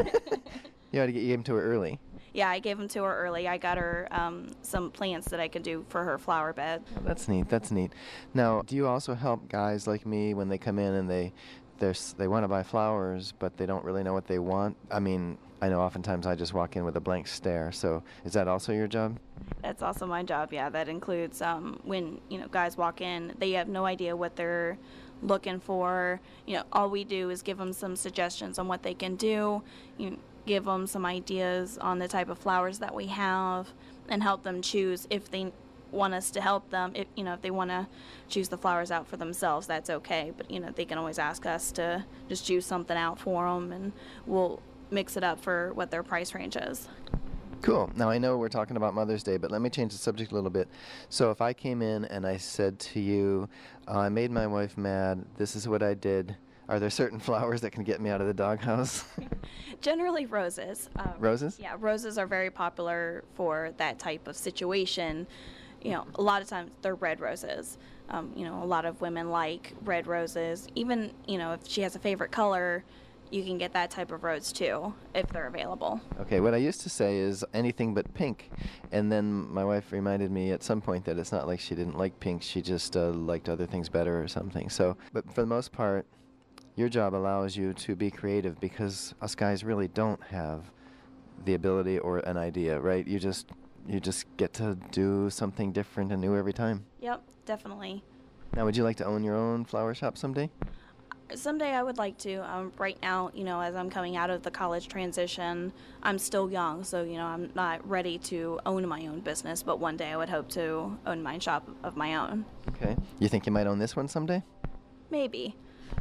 You gave them to her early. Yeah, I gave them to her early. I got her some plants that I could do for her flower bed. Oh, that's neat. That's neat. Now, do you also help guys like me when they come in and they want to buy flowers, but they don't really know what they want? I mean, I know oftentimes I just walk in with a blank stare. So is that also your job? That's also my job, yeah. That includes when, guys walk in, they have no idea what they're looking for. All we do is give them some suggestions on what they can do, give them some ideas on the type of flowers that we have, and help them choose if they want us to help them. If they want to choose the flowers out for themselves, that's okay. But they can always ask us to just choose something out for them, and we'll mix it up for what their price range is. Cool. Now, I know we're talking about Mother's Day, but let me change the subject a little bit. So if I came in and I said to you, I made my wife mad, this is what I did, are there certain flowers that can get me out of the doghouse? Generally roses. Roses? Yeah, roses are very popular for that type of situation. A lot of times they're red roses. A lot of women like red roses. Even, if she has a favorite color, you can get that type of rose too, if they're available. Okay, what I used to say is anything but pink. And then my wife reminded me at some point that it's not like she didn't like pink, she just liked other things better or something. So, but for the most part, your job allows you to be creative because us guys really don't have the ability or an idea, right? You just get to do something different and new every time. Yep, definitely. Now, would you like to own your own flower shop someday? Someday I would like to. Right now, as I'm coming out of the college transition, I'm still young, so, I'm not ready to own my own business, but one day I would hope to own my shop of my own. Okay. You think you might own this one someday? Maybe.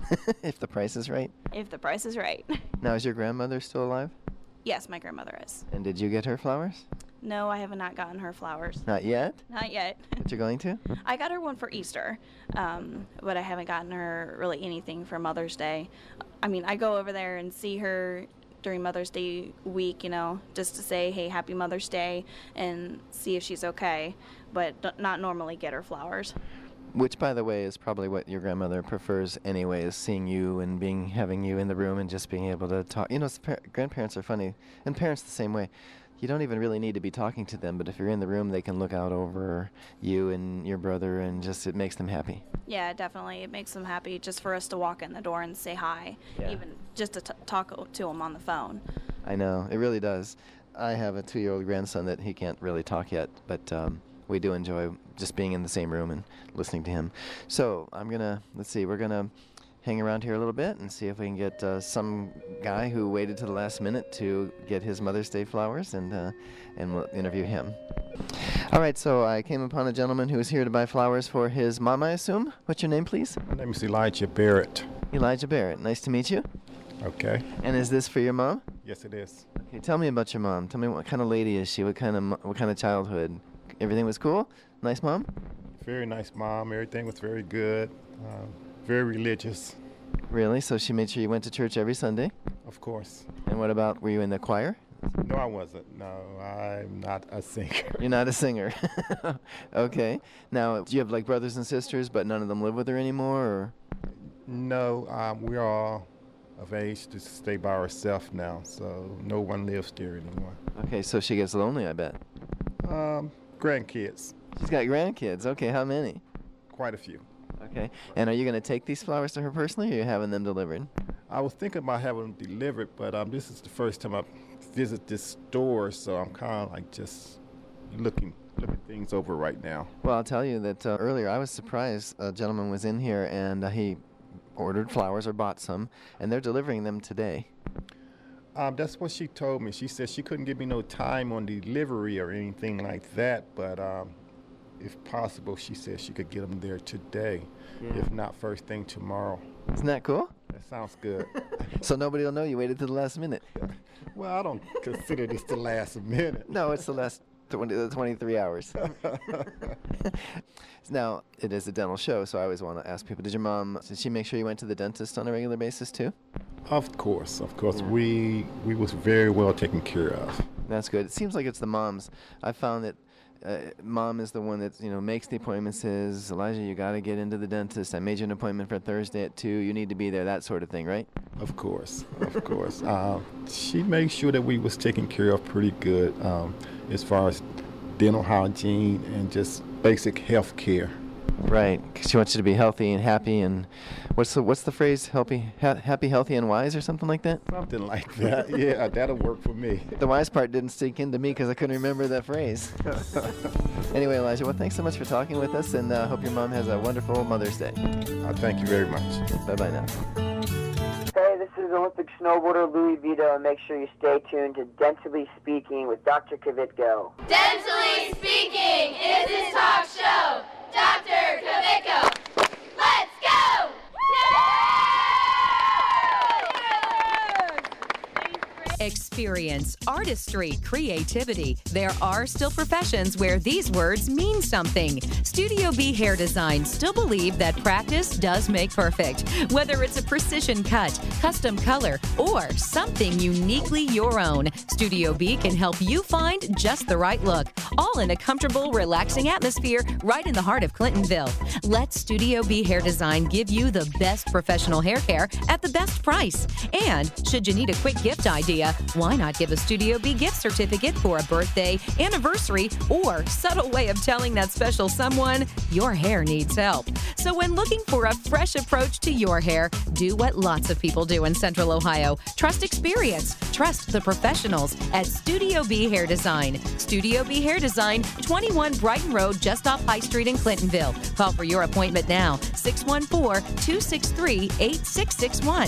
If the price is right? If the price is right. Now, is your grandmother still alive? Yes, my grandmother is. And did you get her flowers? No, I have not gotten her flowers. Not yet? Not yet. But you're going to? I got her one for Easter, but I haven't gotten her really anything for Mother's Day. I mean, I go over there and see her during Mother's Day week, just to say, hey, happy Mother's Day, and see if she's okay, but not normally get her flowers. Which, by the way, is probably what your grandmother prefers anyway, is seeing you and having you in the room and just being able to talk. You know, grandparents are funny, and parents the same way. You don't even really need to be talking to them, but if you're in the room, they can look out over you and your brother, and just it makes them happy. Yeah, definitely. It makes them happy just for us to walk in the door and say hi, Yeah. even just to talk to them on the phone. I know, it really does. I have a 2-year-old grandson that he can't really talk yet, but we do enjoy just being in the same room and listening to him. So we're gonna hang around here a little bit and see if we can get some guy who waited to the last minute to get his Mother's Day flowers, and we'll interview him. All right, so I came upon a gentleman who is here to buy flowers for his mom, I assume. What's your name, please? My name is Elijah Barrett. Elijah Barrett. Nice to meet you. Okay. And is this for your mom? Yes, it is. Okay, tell me about your mom. Tell me, what kind of lady is she? What kind of childhood? Everything was cool? Nice mom? Very nice mom. Everything was very good. Very religious. Really? So she made sure you went to church every Sunday? Of course. And what about, were you in the choir? No, I wasn't. No, I'm not a singer. You're not a singer. Okay. Now, do you have like brothers and sisters, but none of them live with her anymore? Or? No, we're all of age to stay by ourselves now, so no one lives there anymore. Okay, so she gets lonely, I bet. Grandkids. She's got grandkids. Okay, how many? Quite a few. Okay. And are you going to take these flowers to her personally, or are you having them delivered? I was thinking about having them delivered, but this is the first time I've visited this store, so I'm kind of like just looking things over right now. Well, I'll tell you that earlier I was surprised. A gentleman was in here, and he ordered flowers or bought some, and they're delivering them today. That's what she told me. She said she couldn't give me no time on delivery or anything like that, but if possible, she said she could get them there today, if not first thing tomorrow. Isn't that cool? That sounds good. So nobody will know you waited to the last minute. Well, I don't consider this the last minute. No, it's the last 23 hours. Now, it is a dental show, so I always want to ask people, did she make sure you went to the dentist on a regular basis too? Of course. Yeah. We was very well taken care of. That's good. It seems like it's the moms. I found that mom is the one that makes the appointment, says, Elijah, you got to get into the dentist. I made you an appointment for Thursday at 2. You need to be there, that sort of thing, right? Of course. She made sure that we was taken care of pretty good as far as dental hygiene and just basic health care. Right. She wants you to be healthy and happy, and what's the phrase? Happy, healthy, and wise, or something like that? Something like that. Yeah, that'll work for me. The wise part didn't sink into me because I couldn't remember that phrase. Anyway, Elijah, well, thanks so much for talking with us, and hope your mom has a wonderful Mother's Day. Thank you very much. Bye-bye now. Hey, this is Olympic snowboarder Louis Vito, and make sure you stay tuned to Dentally Speaking with Dr. Kvitko. Dentally Speaking is his talk show. Dr. Kvitko. Let's go! Experience, artistry, creativity. There are still professions where these words mean something. Studio B Hair Design still believe that practice does make perfect. Whether it's a precision cut, custom color, or something uniquely your own, Studio B can help you find just the right look. All in a comfortable, relaxing atmosphere right in the heart of Clintonville. Let Studio B Hair Design give you the best professional hair care at the best price. And should you need a quick gift idea, why not give a Studio B gift certificate for a birthday, anniversary, or subtle way of telling that special someone your hair needs help? So when looking for a fresh approach to your hair, do what lots of people do in Central Ohio. Trust experience. Trust the professionals at Studio B Hair Design. Studio B Hair Design, 21 Brighton Road, just off High Street in Clintonville. Call for your appointment now, 614-263-8661.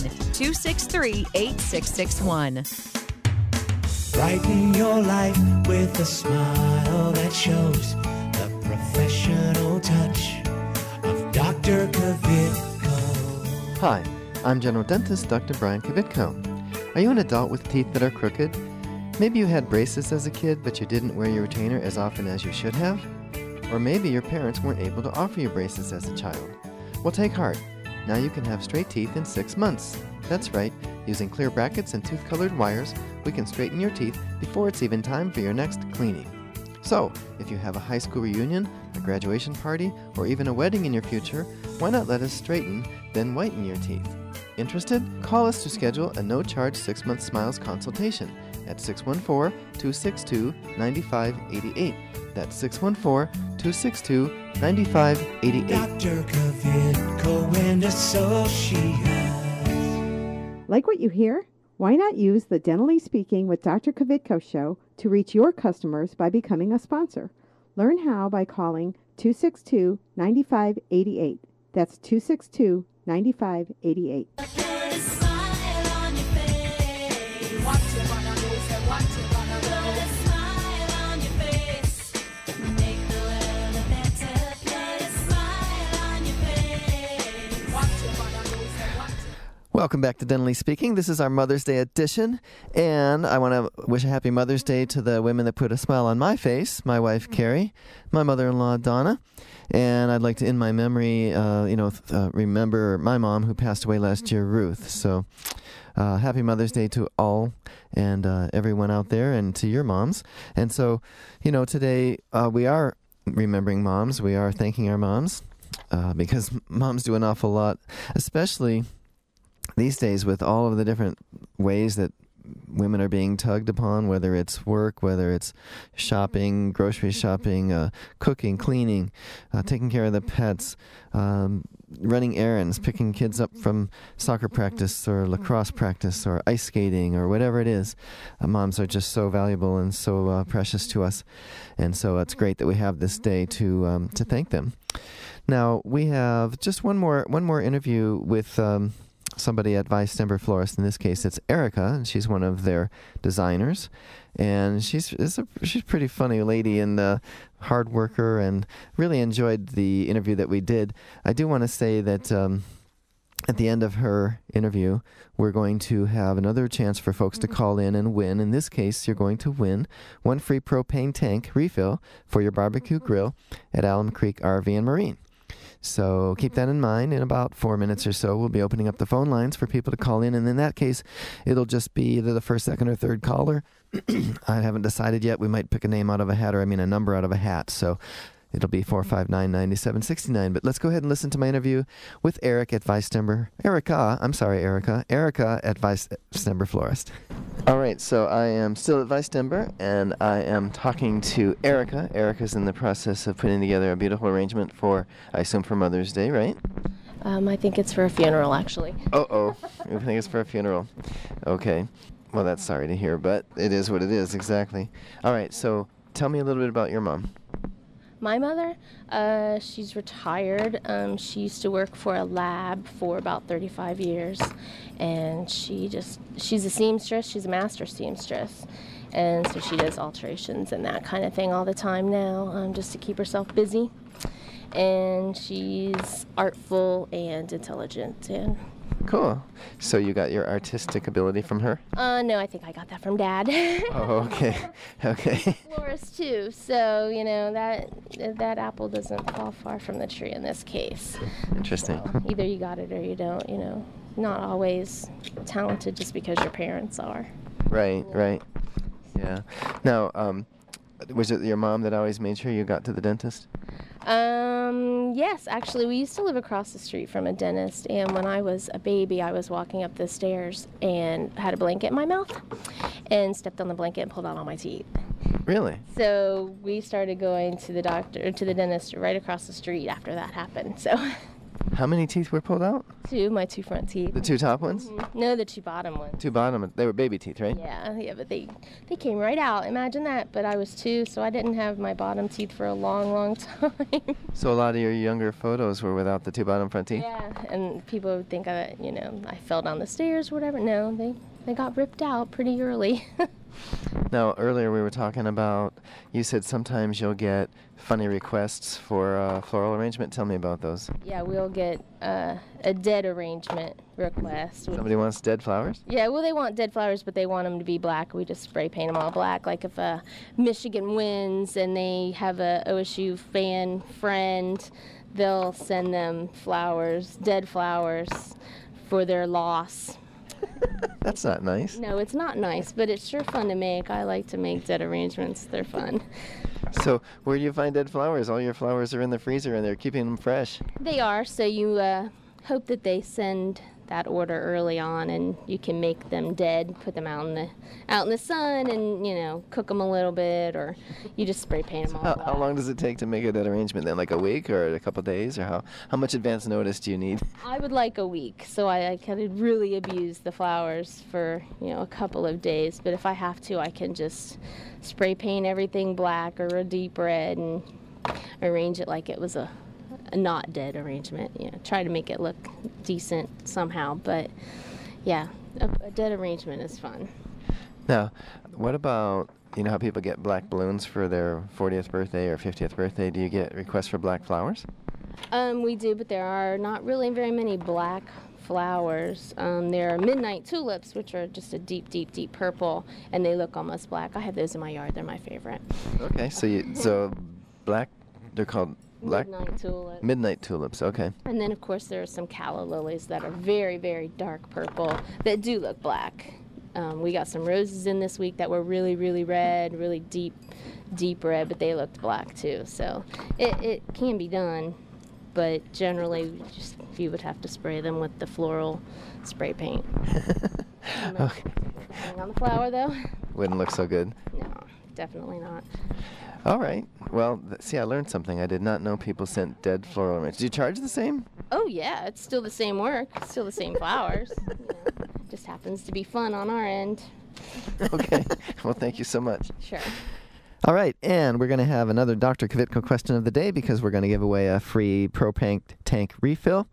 263-8661. Brighten your life with a smile that shows the professional touch of Dr. Kvitko. Hi, I'm General Dentist Dr. Brian Kvitko. Are you an adult with teeth that are crooked? Maybe you had braces as a kid, but you didn't wear your retainer as often as you should have? Or maybe your parents weren't able to offer you braces as a child. Well, take heart. Now you can have straight teeth in 6 months. That's right, using clear brackets and tooth-colored wires, we can straighten your teeth before it's even time for your next cleaning. So, if you have a high school reunion, a graduation party, or even a wedding in your future, why not let us straighten, then whiten your teeth? Interested? Call us to schedule a no-charge 6-month Smiles consultation at 614-262-9588. That's 614-262-9588. Dr. Kavitko and Associates. Like what you hear? Why not use the Dentally Speaking with Dr. Kavitko show to reach your customers by becoming a sponsor? Learn how by calling 262-9588. That's 262-9588. Welcome back to Dentally Speaking. This is our Mother's Day edition, and I want to wish a happy Mother's Day to the women that put a smile on my face, my wife, Carrie, my mother-in-law, Donna, and I'd like to, in my memory, remember my mom who passed away last year, Ruth. So happy Mother's Day to all and everyone out there, and to your moms. And so, today we are remembering moms. We are thanking our moms because moms do an awful lot, especially these days with all of the different ways that women are being tugged upon, whether it's work, whether it's shopping, grocery shopping, cooking, cleaning, taking care of the pets, running errands, picking kids up from soccer practice or lacrosse practice or ice skating or whatever it is. Moms are just so valuable and so precious to us. And so it's great that we have this day to thank them. Now, we have just one more interview with somebody at Weiss Stember Florist. In this case, it's Erica, and she's one of their designers. And she's a pretty funny lady and a hard worker, and really enjoyed the interview that we did. I do want to say that at the end of her interview, we're going to have another chance for folks to call in and win. In this case, you're going to win one free propane tank refill for your barbecue grill at Alum Creek RV and Marine. So keep that in mind. In about 4 minutes or so, we'll be opening up the phone lines for people to call in. And in that case, it'll just be either the first, second, or third caller. I haven't decided yet. We might pick a name out of a hat, a number out of a hat. So it'll be 459-9769. But let's go ahead and listen to my interview with Eric at Weiss Stember. Erica at Weiss Stember Florist. All right, so I am still at Weiss Stember, and I am talking to Erica. Erica's in the process of putting together a beautiful arrangement for, I assume, for Mother's Day, right? I think it's for a funeral, actually. You think it's for a funeral. Okay. Well, that's sorry to hear, but it is what it is, exactly. All right, so tell me a little bit about your mom. My mother, she's retired. She used to work for a lab for about 35 years, and she's a seamstress. She's a master seamstress, and so she does alterations and that kind of thing all the time now, just to keep herself busy. And she's artful and intelligent. And cool. So you got your artistic ability from her? No, I think I got that from Dad. Oh, okay. Florist too, so that apple doesn't fall far from the tree in this case. Interesting. So either you got it or you don't. Not always talented just because your parents are. Right. Yeah. Now, was it your mom that always made sure you got to the dentist? Yes, actually, we used to live across the street from a dentist, and when I was a baby, I was walking up the stairs and had a blanket in my mouth and stepped on the blanket and pulled out all my teeth. Really? So we started going to the dentist right across the street after that happened. So How many teeth were pulled out? My two front teeth. The two top ones? Mm-hmm. No, the two bottom ones. Two bottom, they were baby teeth, right? Yeah, but they came right out. Imagine that. But I was 2, so I didn't have my bottom teeth for a long, long time. So a lot of your younger photos were without the two bottom front teeth? Yeah, and people would think I fell down the stairs or whatever. No, they got ripped out pretty early. Now, earlier we were talking about, you said sometimes you'll get funny requests for floral arrangement. Tell me about those. Yeah, we'll get a dead arrangement request. Somebody wants dead flowers? Yeah, well, they want dead flowers, but they want them to be black. We just spray paint them all black. Like if Michigan wins and they have a OSU fan friend, they'll send them flowers, dead flowers, for their loss. That's not nice. No, it's not nice, but it's sure fun to make. I like to make dead arrangements. They're fun. So where do you find dead flowers? All your flowers are in the freezer and they're keeping them fresh. They are, so you hope that they send that order early on, and you can make them dead, put them out in the sun, and cook them a little bit, or you just spray paint them all. How long does it take to make a dead arrangement then? Like a week or a couple days, or how much advance notice do you need? I would like a week, so I could really abuse the flowers for a couple of days. But if I have to, I can just spray paint everything black or a deep red and arrange it like it was a not dead arrangement. Try to make it look decent somehow. But yeah, a dead arrangement is fun. Now, what about, how people get black balloons for their 40th birthday or 50th birthday? Do you get requests for black flowers? We do, but there are not really very many black flowers. There are midnight tulips, which are just a deep, deep, deep purple, and they look almost black. I have those in my yard. They're my favorite. Okay, so black, they're called black? Midnight tulips. Midnight tulips, okay. And then, of course, there are some calla lilies that are very, very dark purple that do look black. We got some roses in this week that were really, really red, really deep, deep red, but they looked black too. So it can be done, but generally you would have to spray them with the floral spray paint. Okay. On the flower, though? Wouldn't look so good. No, definitely not. All right. Well, see, I learned something. I did not know people sent dead floral arrangements. Do you charge the same? Oh, yeah. It's still the same work. It's still the same flowers. Just happens to be fun on our end. Okay. Well, thank you so much. Sure. All right. And we're going to have another Dr. Kvitko question of the day because we're going to give away a free propane tank refill,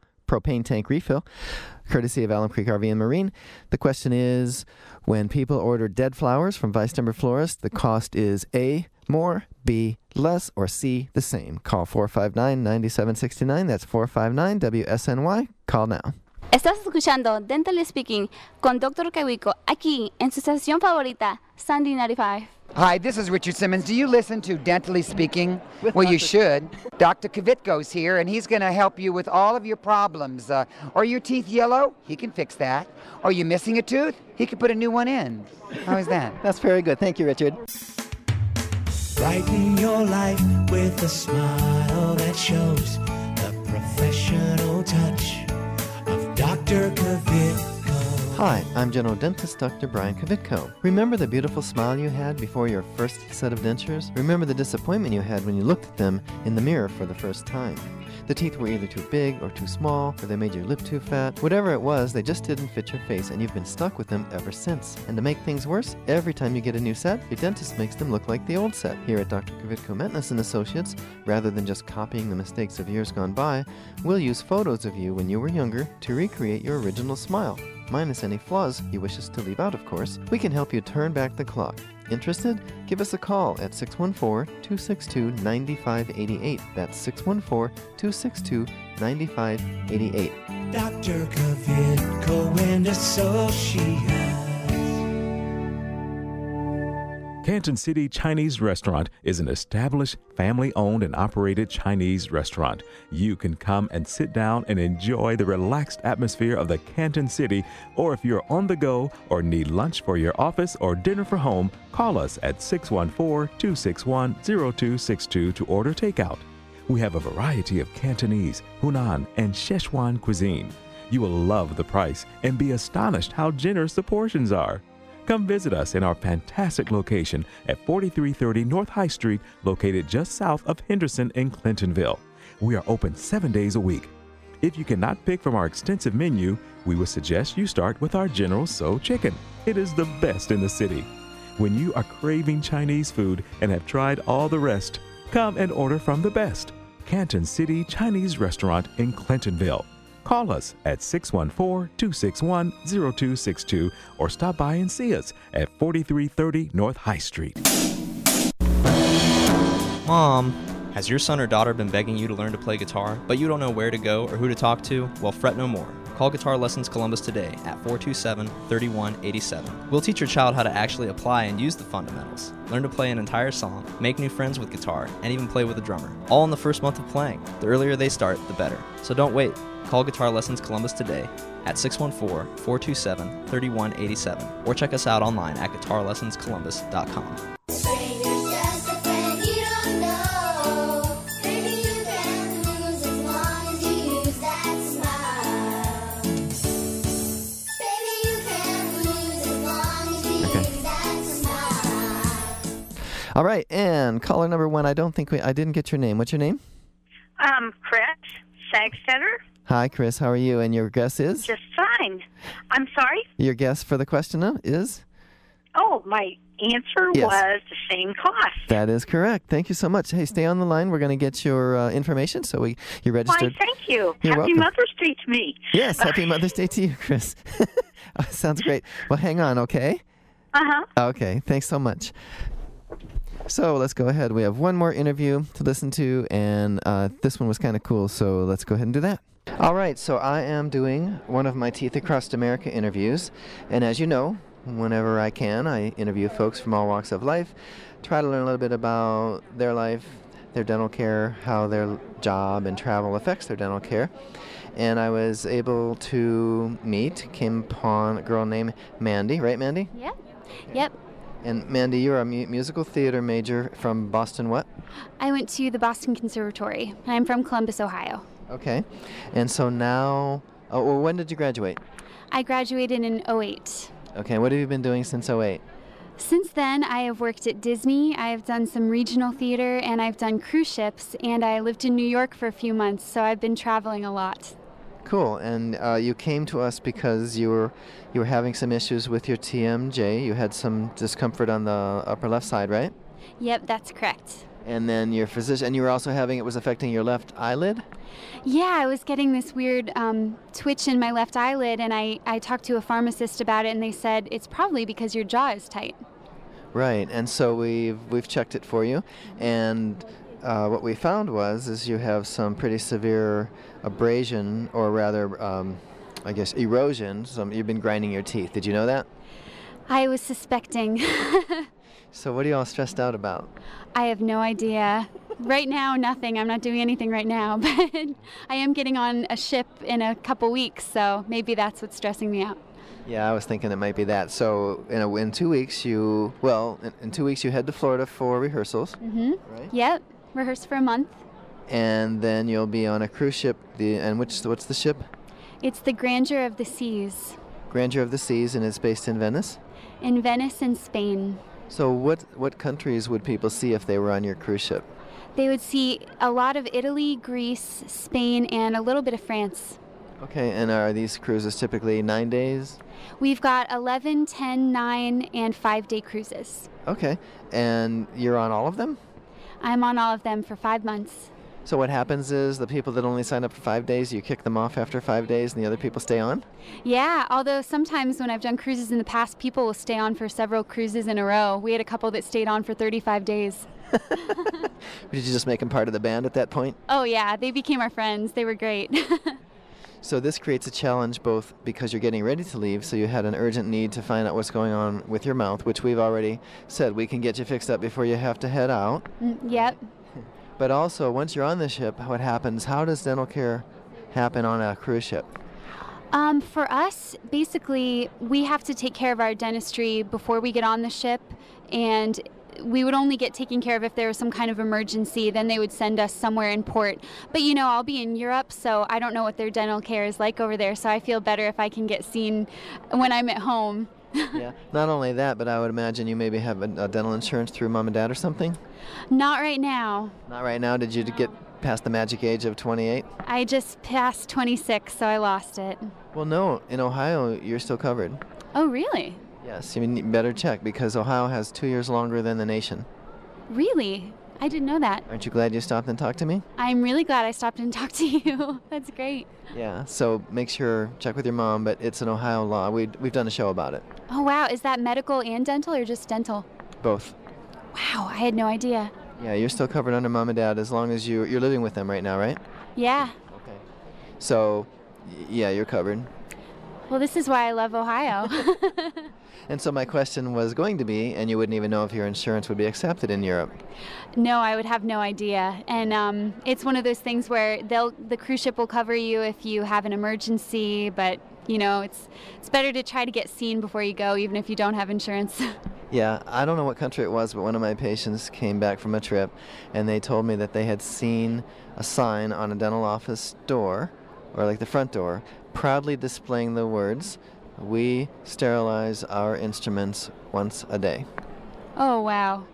courtesy of Alum Creek RV and Marine. The question is, when people order dead flowers from Vice Timber Florist, the cost is A, more, B, less, or C, the same. Call 459-9769. That's 459-WSNY. Call now. Estás escuchando Dentally Speaking con Dr. Kvitko aquí en su estación favorita, Sandy 95. Hi, this is Richard Simmons. Do you listen to Dentally Speaking? Well, you should. Dr. Kvitko's here, and he's going to help you with all of your problems. Are your teeth yellow? He can fix that. Are you missing a tooth? He can put a new one in. How is that? That's very good. Thank you, Richard. Brighten your life with a smile that shows the professional touch of Dr. Kvitko. Hi, I'm General Dentist Dr. Brian Kvitko. Remember the beautiful smile you had before your first set of dentures? Remember the disappointment you had when you looked at them in the mirror for the first time? The teeth were either too big or too small, or they made your lip too fat. Whatever it was, they just didn't fit your face, and you've been stuck with them ever since. And to make things worse, every time you get a new set, your dentist makes them look like the old set. Here at Dr. Kvitko Mentness & Associates, rather than just copying the mistakes of years gone by, we'll use photos of you when you were younger to recreate your original smile. Minus any flaws you wish us to leave out, of course. We can help you turn back the clock. Interested? Give us a call at 614-262-9588. That's 614-262-9588. Dr. Kvitko and Associates. Canton City Chinese Restaurant is an established, family-owned and operated Chinese restaurant. You can come and sit down and enjoy the relaxed atmosphere of the Canton City, or if you're on the go or need lunch for your office or dinner for home, call us at 614-261-0262 to order takeout. We have a variety of Cantonese, Hunan, and Szechuan cuisine. You will love the price and be astonished how generous the portions are. Come visit us in our fantastic location at 4330 North High Street, located just south of Henderson in Clintonville. We are open 7 days a week. If you cannot pick from our extensive menu, we would suggest you start with our General Tso chicken. It is the best in the city. When you are craving Chinese food and have tried all the rest, come and order from the best. Canton City Chinese Restaurant in Clintonville. Call us at 614-261-0262 or stop by and see us at 4330 North High Street. Mom, has your son or daughter been begging you to learn to play guitar, but you don't know where to go or who to talk to? Well, fret no more. Call Guitar Lessons Columbus today at 427-3187. We'll teach your child how to actually apply and use the fundamentals, learn to play an entire song, make new friends with guitar, and even play with a drummer, all in the first month of playing. The earlier they start, the better. So don't wait. Call Guitar Lessons Columbus today at 614-427-3187 or check us out online at guitarlessonscolumbus.com. Strangers just a friend you don't All right, and caller number 1, I didn't get your name. What's your name? Chris Sagstetter. Hi, Chris. How are you? And your guess is? Just fine. I'm sorry? Your guess for the question is? Oh, my answer Yes. was the same cost. That is correct. Thank you so much. Hey, stay on the line. We're going to get your information so you're registered. Why, thank you. You're Happy welcome. Mother's Day to me. Yes, happy Mother's Day to you, Chris. Sounds great. Well, hang on, okay? Uh-huh. Okay, thanks so much. So let's go ahead. We have one more interview to listen to, and this one was kind of cool, so let's go ahead and do that. All right, so I am doing one of my Teeth Across America interviews, and as you know, whenever I can, I interview folks from all walks of life, try to learn a little bit about their life, their dental care, how their job and travel affects their dental care. And I was able to came upon a girl named Mandy, right, Mandy? Yep. Yep. And Mandy, you're a musical theater major from Boston what? I went to the Boston Conservatory. I'm from Columbus, Ohio. Okay. And so now, when did you graduate? I graduated in 2008. Okay, what have you been doing since 2008? Since then, I have worked at Disney, I have done some regional theater, and I've done cruise ships, and I lived in New York for a few months, so I've been traveling a lot. Cool. And you came to us because you were having some issues with your TMJ. You had some discomfort on the upper left side, right? Yep, that's correct. And then your physician, and you were also having, it was affecting your left eyelid? Yeah, I was getting this weird twitch in my left eyelid, and I talked to a pharmacist about it, and they said it's probably because your jaw is tight. Right, and so we've checked it for you, and what we found is you have some pretty severe abrasion, or rather, I guess, erosion. You've been grinding your teeth. Did you know that? I was suspecting. So what are you all stressed out about? I have no idea. Right now, nothing. I'm not doing anything right now, but I am getting on a ship in a couple weeks, so maybe that's what's stressing me out. Yeah, I was thinking it might be that. So in 2 weeks, in 2 weeks you head to Florida for rehearsals. Mm-hmm. Right. Yep. Rehearse for a month. And then you'll be on a cruise ship. What's the ship? It's the Grandeur of the Seas. Grandeur of the Seas, and it's based in Venice? In Venice and Spain. So what countries would people see if they were on your cruise ship? They would see a lot of Italy, Greece, Spain, and a little bit of France. Okay, and are these cruises typically 9 days? We've got 11, 10, 9, and 5-day cruises. Okay, and you're on all of them? I'm on all of them for 5 months. So what happens is the people that only sign up for 5 days, you kick them off after 5 days and the other people stay on? Yeah, although sometimes when I've done cruises in the past, people will stay on for several cruises in a row. We had a couple that stayed on for 35 days. Did you just make them part of the band at that point? Oh yeah, they became our friends. They were great. So this creates a challenge both because you're getting ready to leave, so you had an urgent need to find out what's going on with your mouth, which we've already said we can get you fixed up before you have to head out. Yep. But also, once you're on the ship, what happens? How does dental care happen on a cruise ship? For us, basically, we have to take care of our dentistry before we get on the ship, and we would only get taken care of if there was some kind of emergency. Then they would send us somewhere in port. But I'll be in Europe, so I don't know what their dental care is like over there, so I feel better if I can get seen when I'm at home. Yeah. Not only that, but I would imagine you maybe have a dental insurance through mom and dad or something? Not right now. Not right now? Did you get past the magic age of 28? I just passed 26, so I lost it. Well, no. In Ohio, you're still covered. Oh, really? Yes. You better check because Ohio has 2 years longer than the nation. Really? I didn't know that. Aren't you glad you stopped and talked to me? I'm really glad I stopped and talked to you. That's great. Yeah, so make sure, check with your mom, but it's an Ohio law. We've done a show about it. Oh, wow. Is that medical and dental or just dental? Both. Wow, I had no idea. Yeah, you're still covered under mom and dad as long as you're living with them right now, right? Yeah. Okay. So, yeah, you're covered. Well, this is why I love Ohio. And so my question was going to be, and you wouldn't even know if your insurance would be accepted in Europe. No, I would have no idea. And it's one of those things where the cruise ship will cover you if you have an emergency, but it's better to try to get seen before you go, even if you don't have insurance. Yeah, I don't know what country it was, but one of my patients came back from a trip, and they told me that they had seen a sign on a dental office door, or like the front door, proudly displaying the words, "We sterilize our instruments once a day." Oh, wow.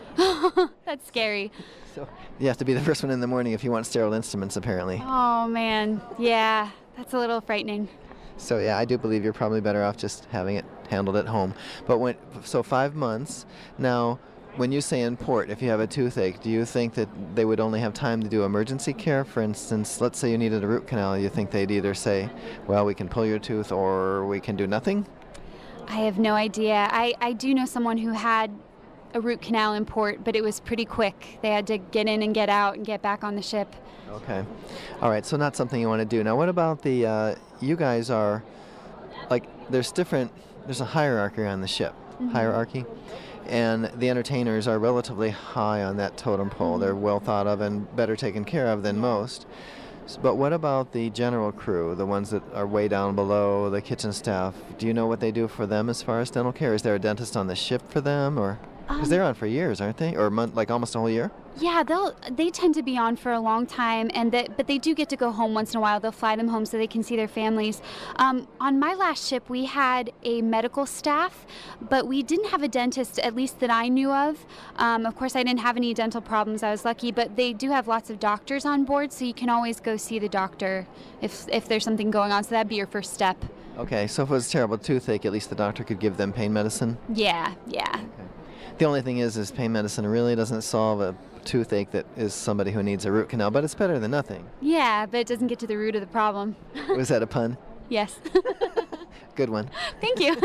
That's scary. So you have to be the first one in the morning if you want sterile instruments, apparently. Oh, man. Yeah, that's a little frightening. So yeah, I do believe you're probably better off just having it handled at home. But so 5 months. Now, when you say in port, if you have a toothache, do you think that they would only have time to do emergency care? For instance, let's say you needed a root canal, you think they'd either say, well, we can pull your tooth or we can do nothing? I have no idea. I do know someone who had a root canal in port, but it was pretty quick. They had to get in and get out and get back on the ship. Okay. All right, so not something you want to do. Now, what about you guys are, like, there's a hierarchy on the ship, hierarchy, and the entertainers are relatively high on that totem pole. They're well thought of and better taken care of than most. But what about the general crew, the ones that are way down below, the kitchen staff? Do you know what they do for them as far as dental care? Is there a dentist on the ship for them, or because they're on for years, aren't they, or like almost a whole year? Yeah, they tend to be on for a long time, but they do get to go home once in a while. They'll fly them home so they can see their families. On my last ship, we had a medical staff, but we didn't have a dentist, at least that I knew of. Of course, I didn't have any dental problems. I was lucky, but they do have lots of doctors on board, so you can always go see the doctor if there's something going on. So that'd be your first step. Okay, so if it was a terrible toothache, at least the doctor could give them pain medicine? Yeah. Okay. The only thing is pain medicine really doesn't solve a toothache that is somebody who needs a root canal, but it's better than nothing. Yeah, but it doesn't get to the root of the problem. Was that a pun? Yes. Good one. Thank you.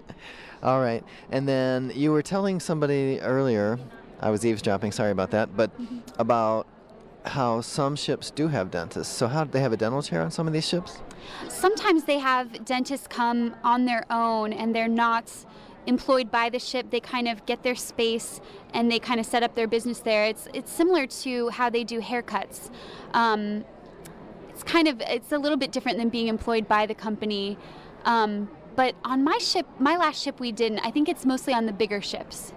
All right. And then you were telling somebody earlier, I was eavesdropping, sorry about that, but about how some ships do have dentists. So how do they have a dental chair on some of these ships? Sometimes they have dentists come on their own and they're not employed by the ship. They kind of get their space and they kind of set up their business there. It's similar to how they do haircuts. It's a little bit different than being employed by the company. But on my last ship we didn't. I think it's mostly on the bigger ships.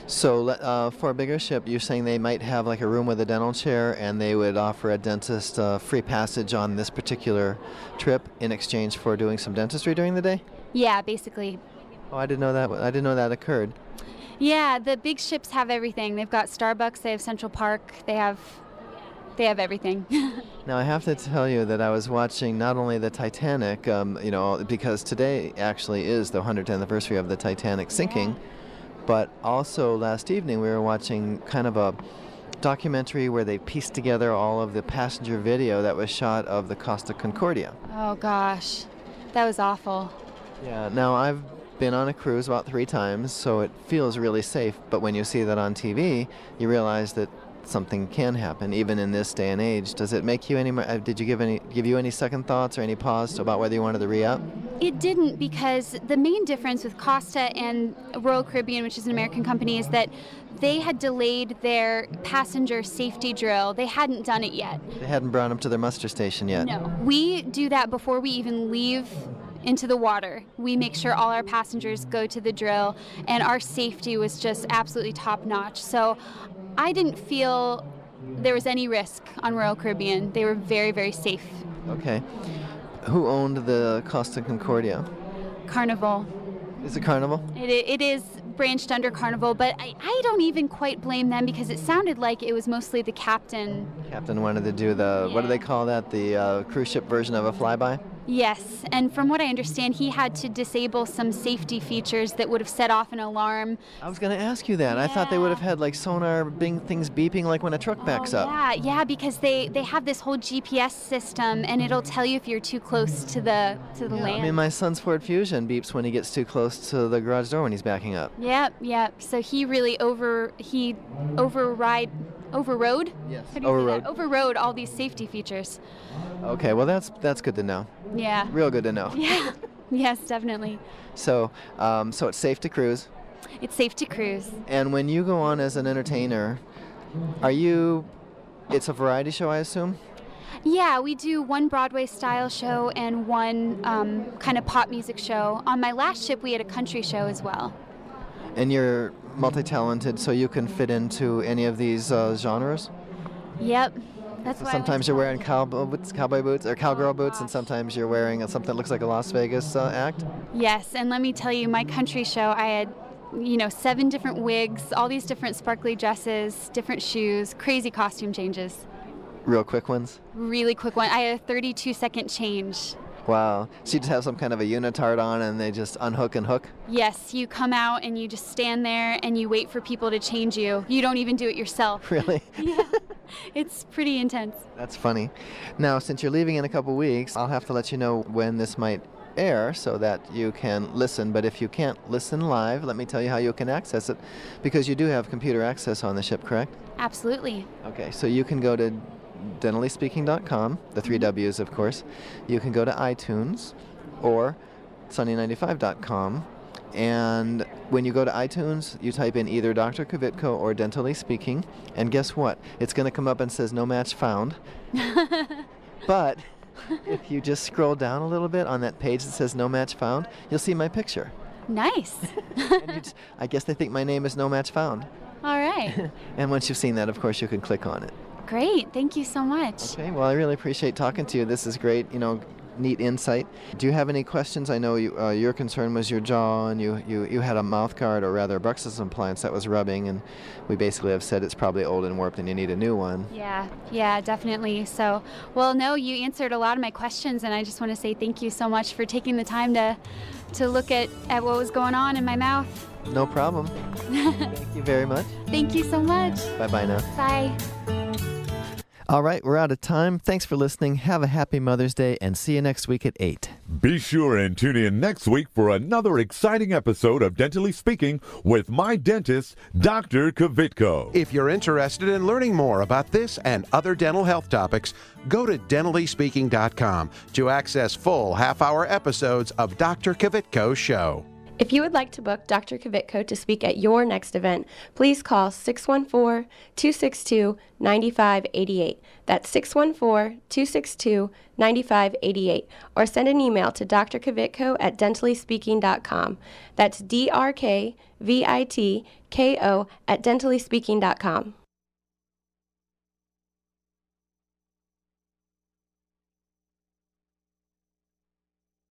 So for a bigger ship, you're saying they might have like a room with a dental chair and they would offer a dentist free passage on this particular trip in exchange for doing some dentistry during the day? Yeah, basically. Oh, I didn't know that. I didn't know that occurred. Yeah, the big ships have everything. They've got Starbucks, they have Central Park, they have everything. Now, I have to tell you that I was watching not only the Titanic, because today actually is the 100th anniversary of the Titanic sinking, but also last evening we were watching kind of a documentary where they pieced together all of the passenger video that was shot of the Costa Concordia. Oh gosh, that was awful. Yeah, now I've been on a cruise about 3 times, so it feels really safe, but when you see that on TV, you realize that something can happen, even in this day and age. Does it make you any more, did you give you any second thoughts or any pause about whether you wanted to re-up? It didn't, because the main difference with Costa and Royal Caribbean, which is an American company, is that they had delayed their passenger safety drill. They hadn't done it yet. They hadn't brought them to their muster station yet. No. We do that before we even leave into the water. We make sure all our passengers go to the drill, and our safety was just absolutely top-notch. So I didn't feel there was any risk on Royal Caribbean. They were very, very safe. Okay. Who owned the Costa Concordia? Carnival. Is it Carnival? It is branched under Carnival, but I don't even quite blame them, because it sounded like it was mostly the captain. Captain wanted to do what do they call that, the cruise ship version of a flyby? Yes, and from what I understand, he had to disable some safety features that would have set off an alarm. I was going to ask you that. Yeah. I thought they would have had like sonar things beeping like when a truck backs up. Yeah, because they have this whole GPS system, and it'll tell you if you're too close to the land. I mean, my son's Ford Fusion beeps when he gets too close to the garage door when he's backing up. Yep. So he really overrode. Yes. Overrode all these safety features. Okay, well that's good to know. Yeah. Real good to know. Yeah. Yes, definitely. So it's safe to cruise. It's safe to cruise. And when you go on as an entertainer, it's a variety show, I assume? Yeah, we do one Broadway style show and one kind of pop music show. On my last ship, we had a country show as well. And you're multi-talented, so you can fit into any of these genres? Yep. That's why sometimes you're wearing cowboy boots or cowgirl boots, and sometimes you're wearing something that looks like a Las Vegas act? Yes, and let me tell you, my country show, I had 7 different wigs, all these different sparkly dresses, different shoes, crazy costume changes. Real quick ones? Really quick one. I had a 32-second change. Wow. So you just have some kind of a unitard on and they just unhook and hook? Yes, you come out and you just stand there and you wait for people to change you. You don't even do it yourself. Really? Yeah. It's pretty intense. That's funny. Now, since you're leaving in a couple weeks, I'll have to let you know when this might air so that you can listen. But if you can't listen live, let me tell you how you can access it, because you do have computer access on the ship, correct? Absolutely. Okay, so you can go to dentalyspeaking.com, the 3 W's, of course. You can go to iTunes or sunny95.com. And when you go to iTunes, you type in either Dr. Kvitko or Dentally Speaking, and guess what? It's going to come up and says no match found. But if you just scroll down a little bit on that page that says no match found, you'll see my picture. Nice. And I guess they think my name is no match found. All right. And once you've seen that, of course, you can click on it. Great. Thank you so much. Okay, well, I really appreciate talking to you. This is great, neat insight. Do you have any questions? I know your concern was your jaw, and you had a mouth guard, or rather a bruxism appliance that was rubbing, and we basically have said it's probably old and warped and you need a new one. Yeah, definitely. So, well, no, you answered a lot of my questions, and I just want to say thank you so much for taking the time to look at what was going on in my mouth. No problem. Thank you very much. Thank you so much. Bye-bye now. Bye. All right, we're out of time. Thanks for listening. Have a happy Mother's Day, and see you next week at 8. Be sure and tune in next week for another exciting episode of Dentally Speaking with my dentist, Dr. Kvitko. If you're interested in learning more about this and other dental health topics, go to dentallyspeaking.com to access full half-hour episodes of Dr. Kvitko's show. If you would like to book Dr. Kvitko to speak at your next event, please call 614-262-9588. That's 614-262-9588. Or send an email to drkvitko@dentallyspeaking.com. That's drkvitko@dentallyspeaking.com.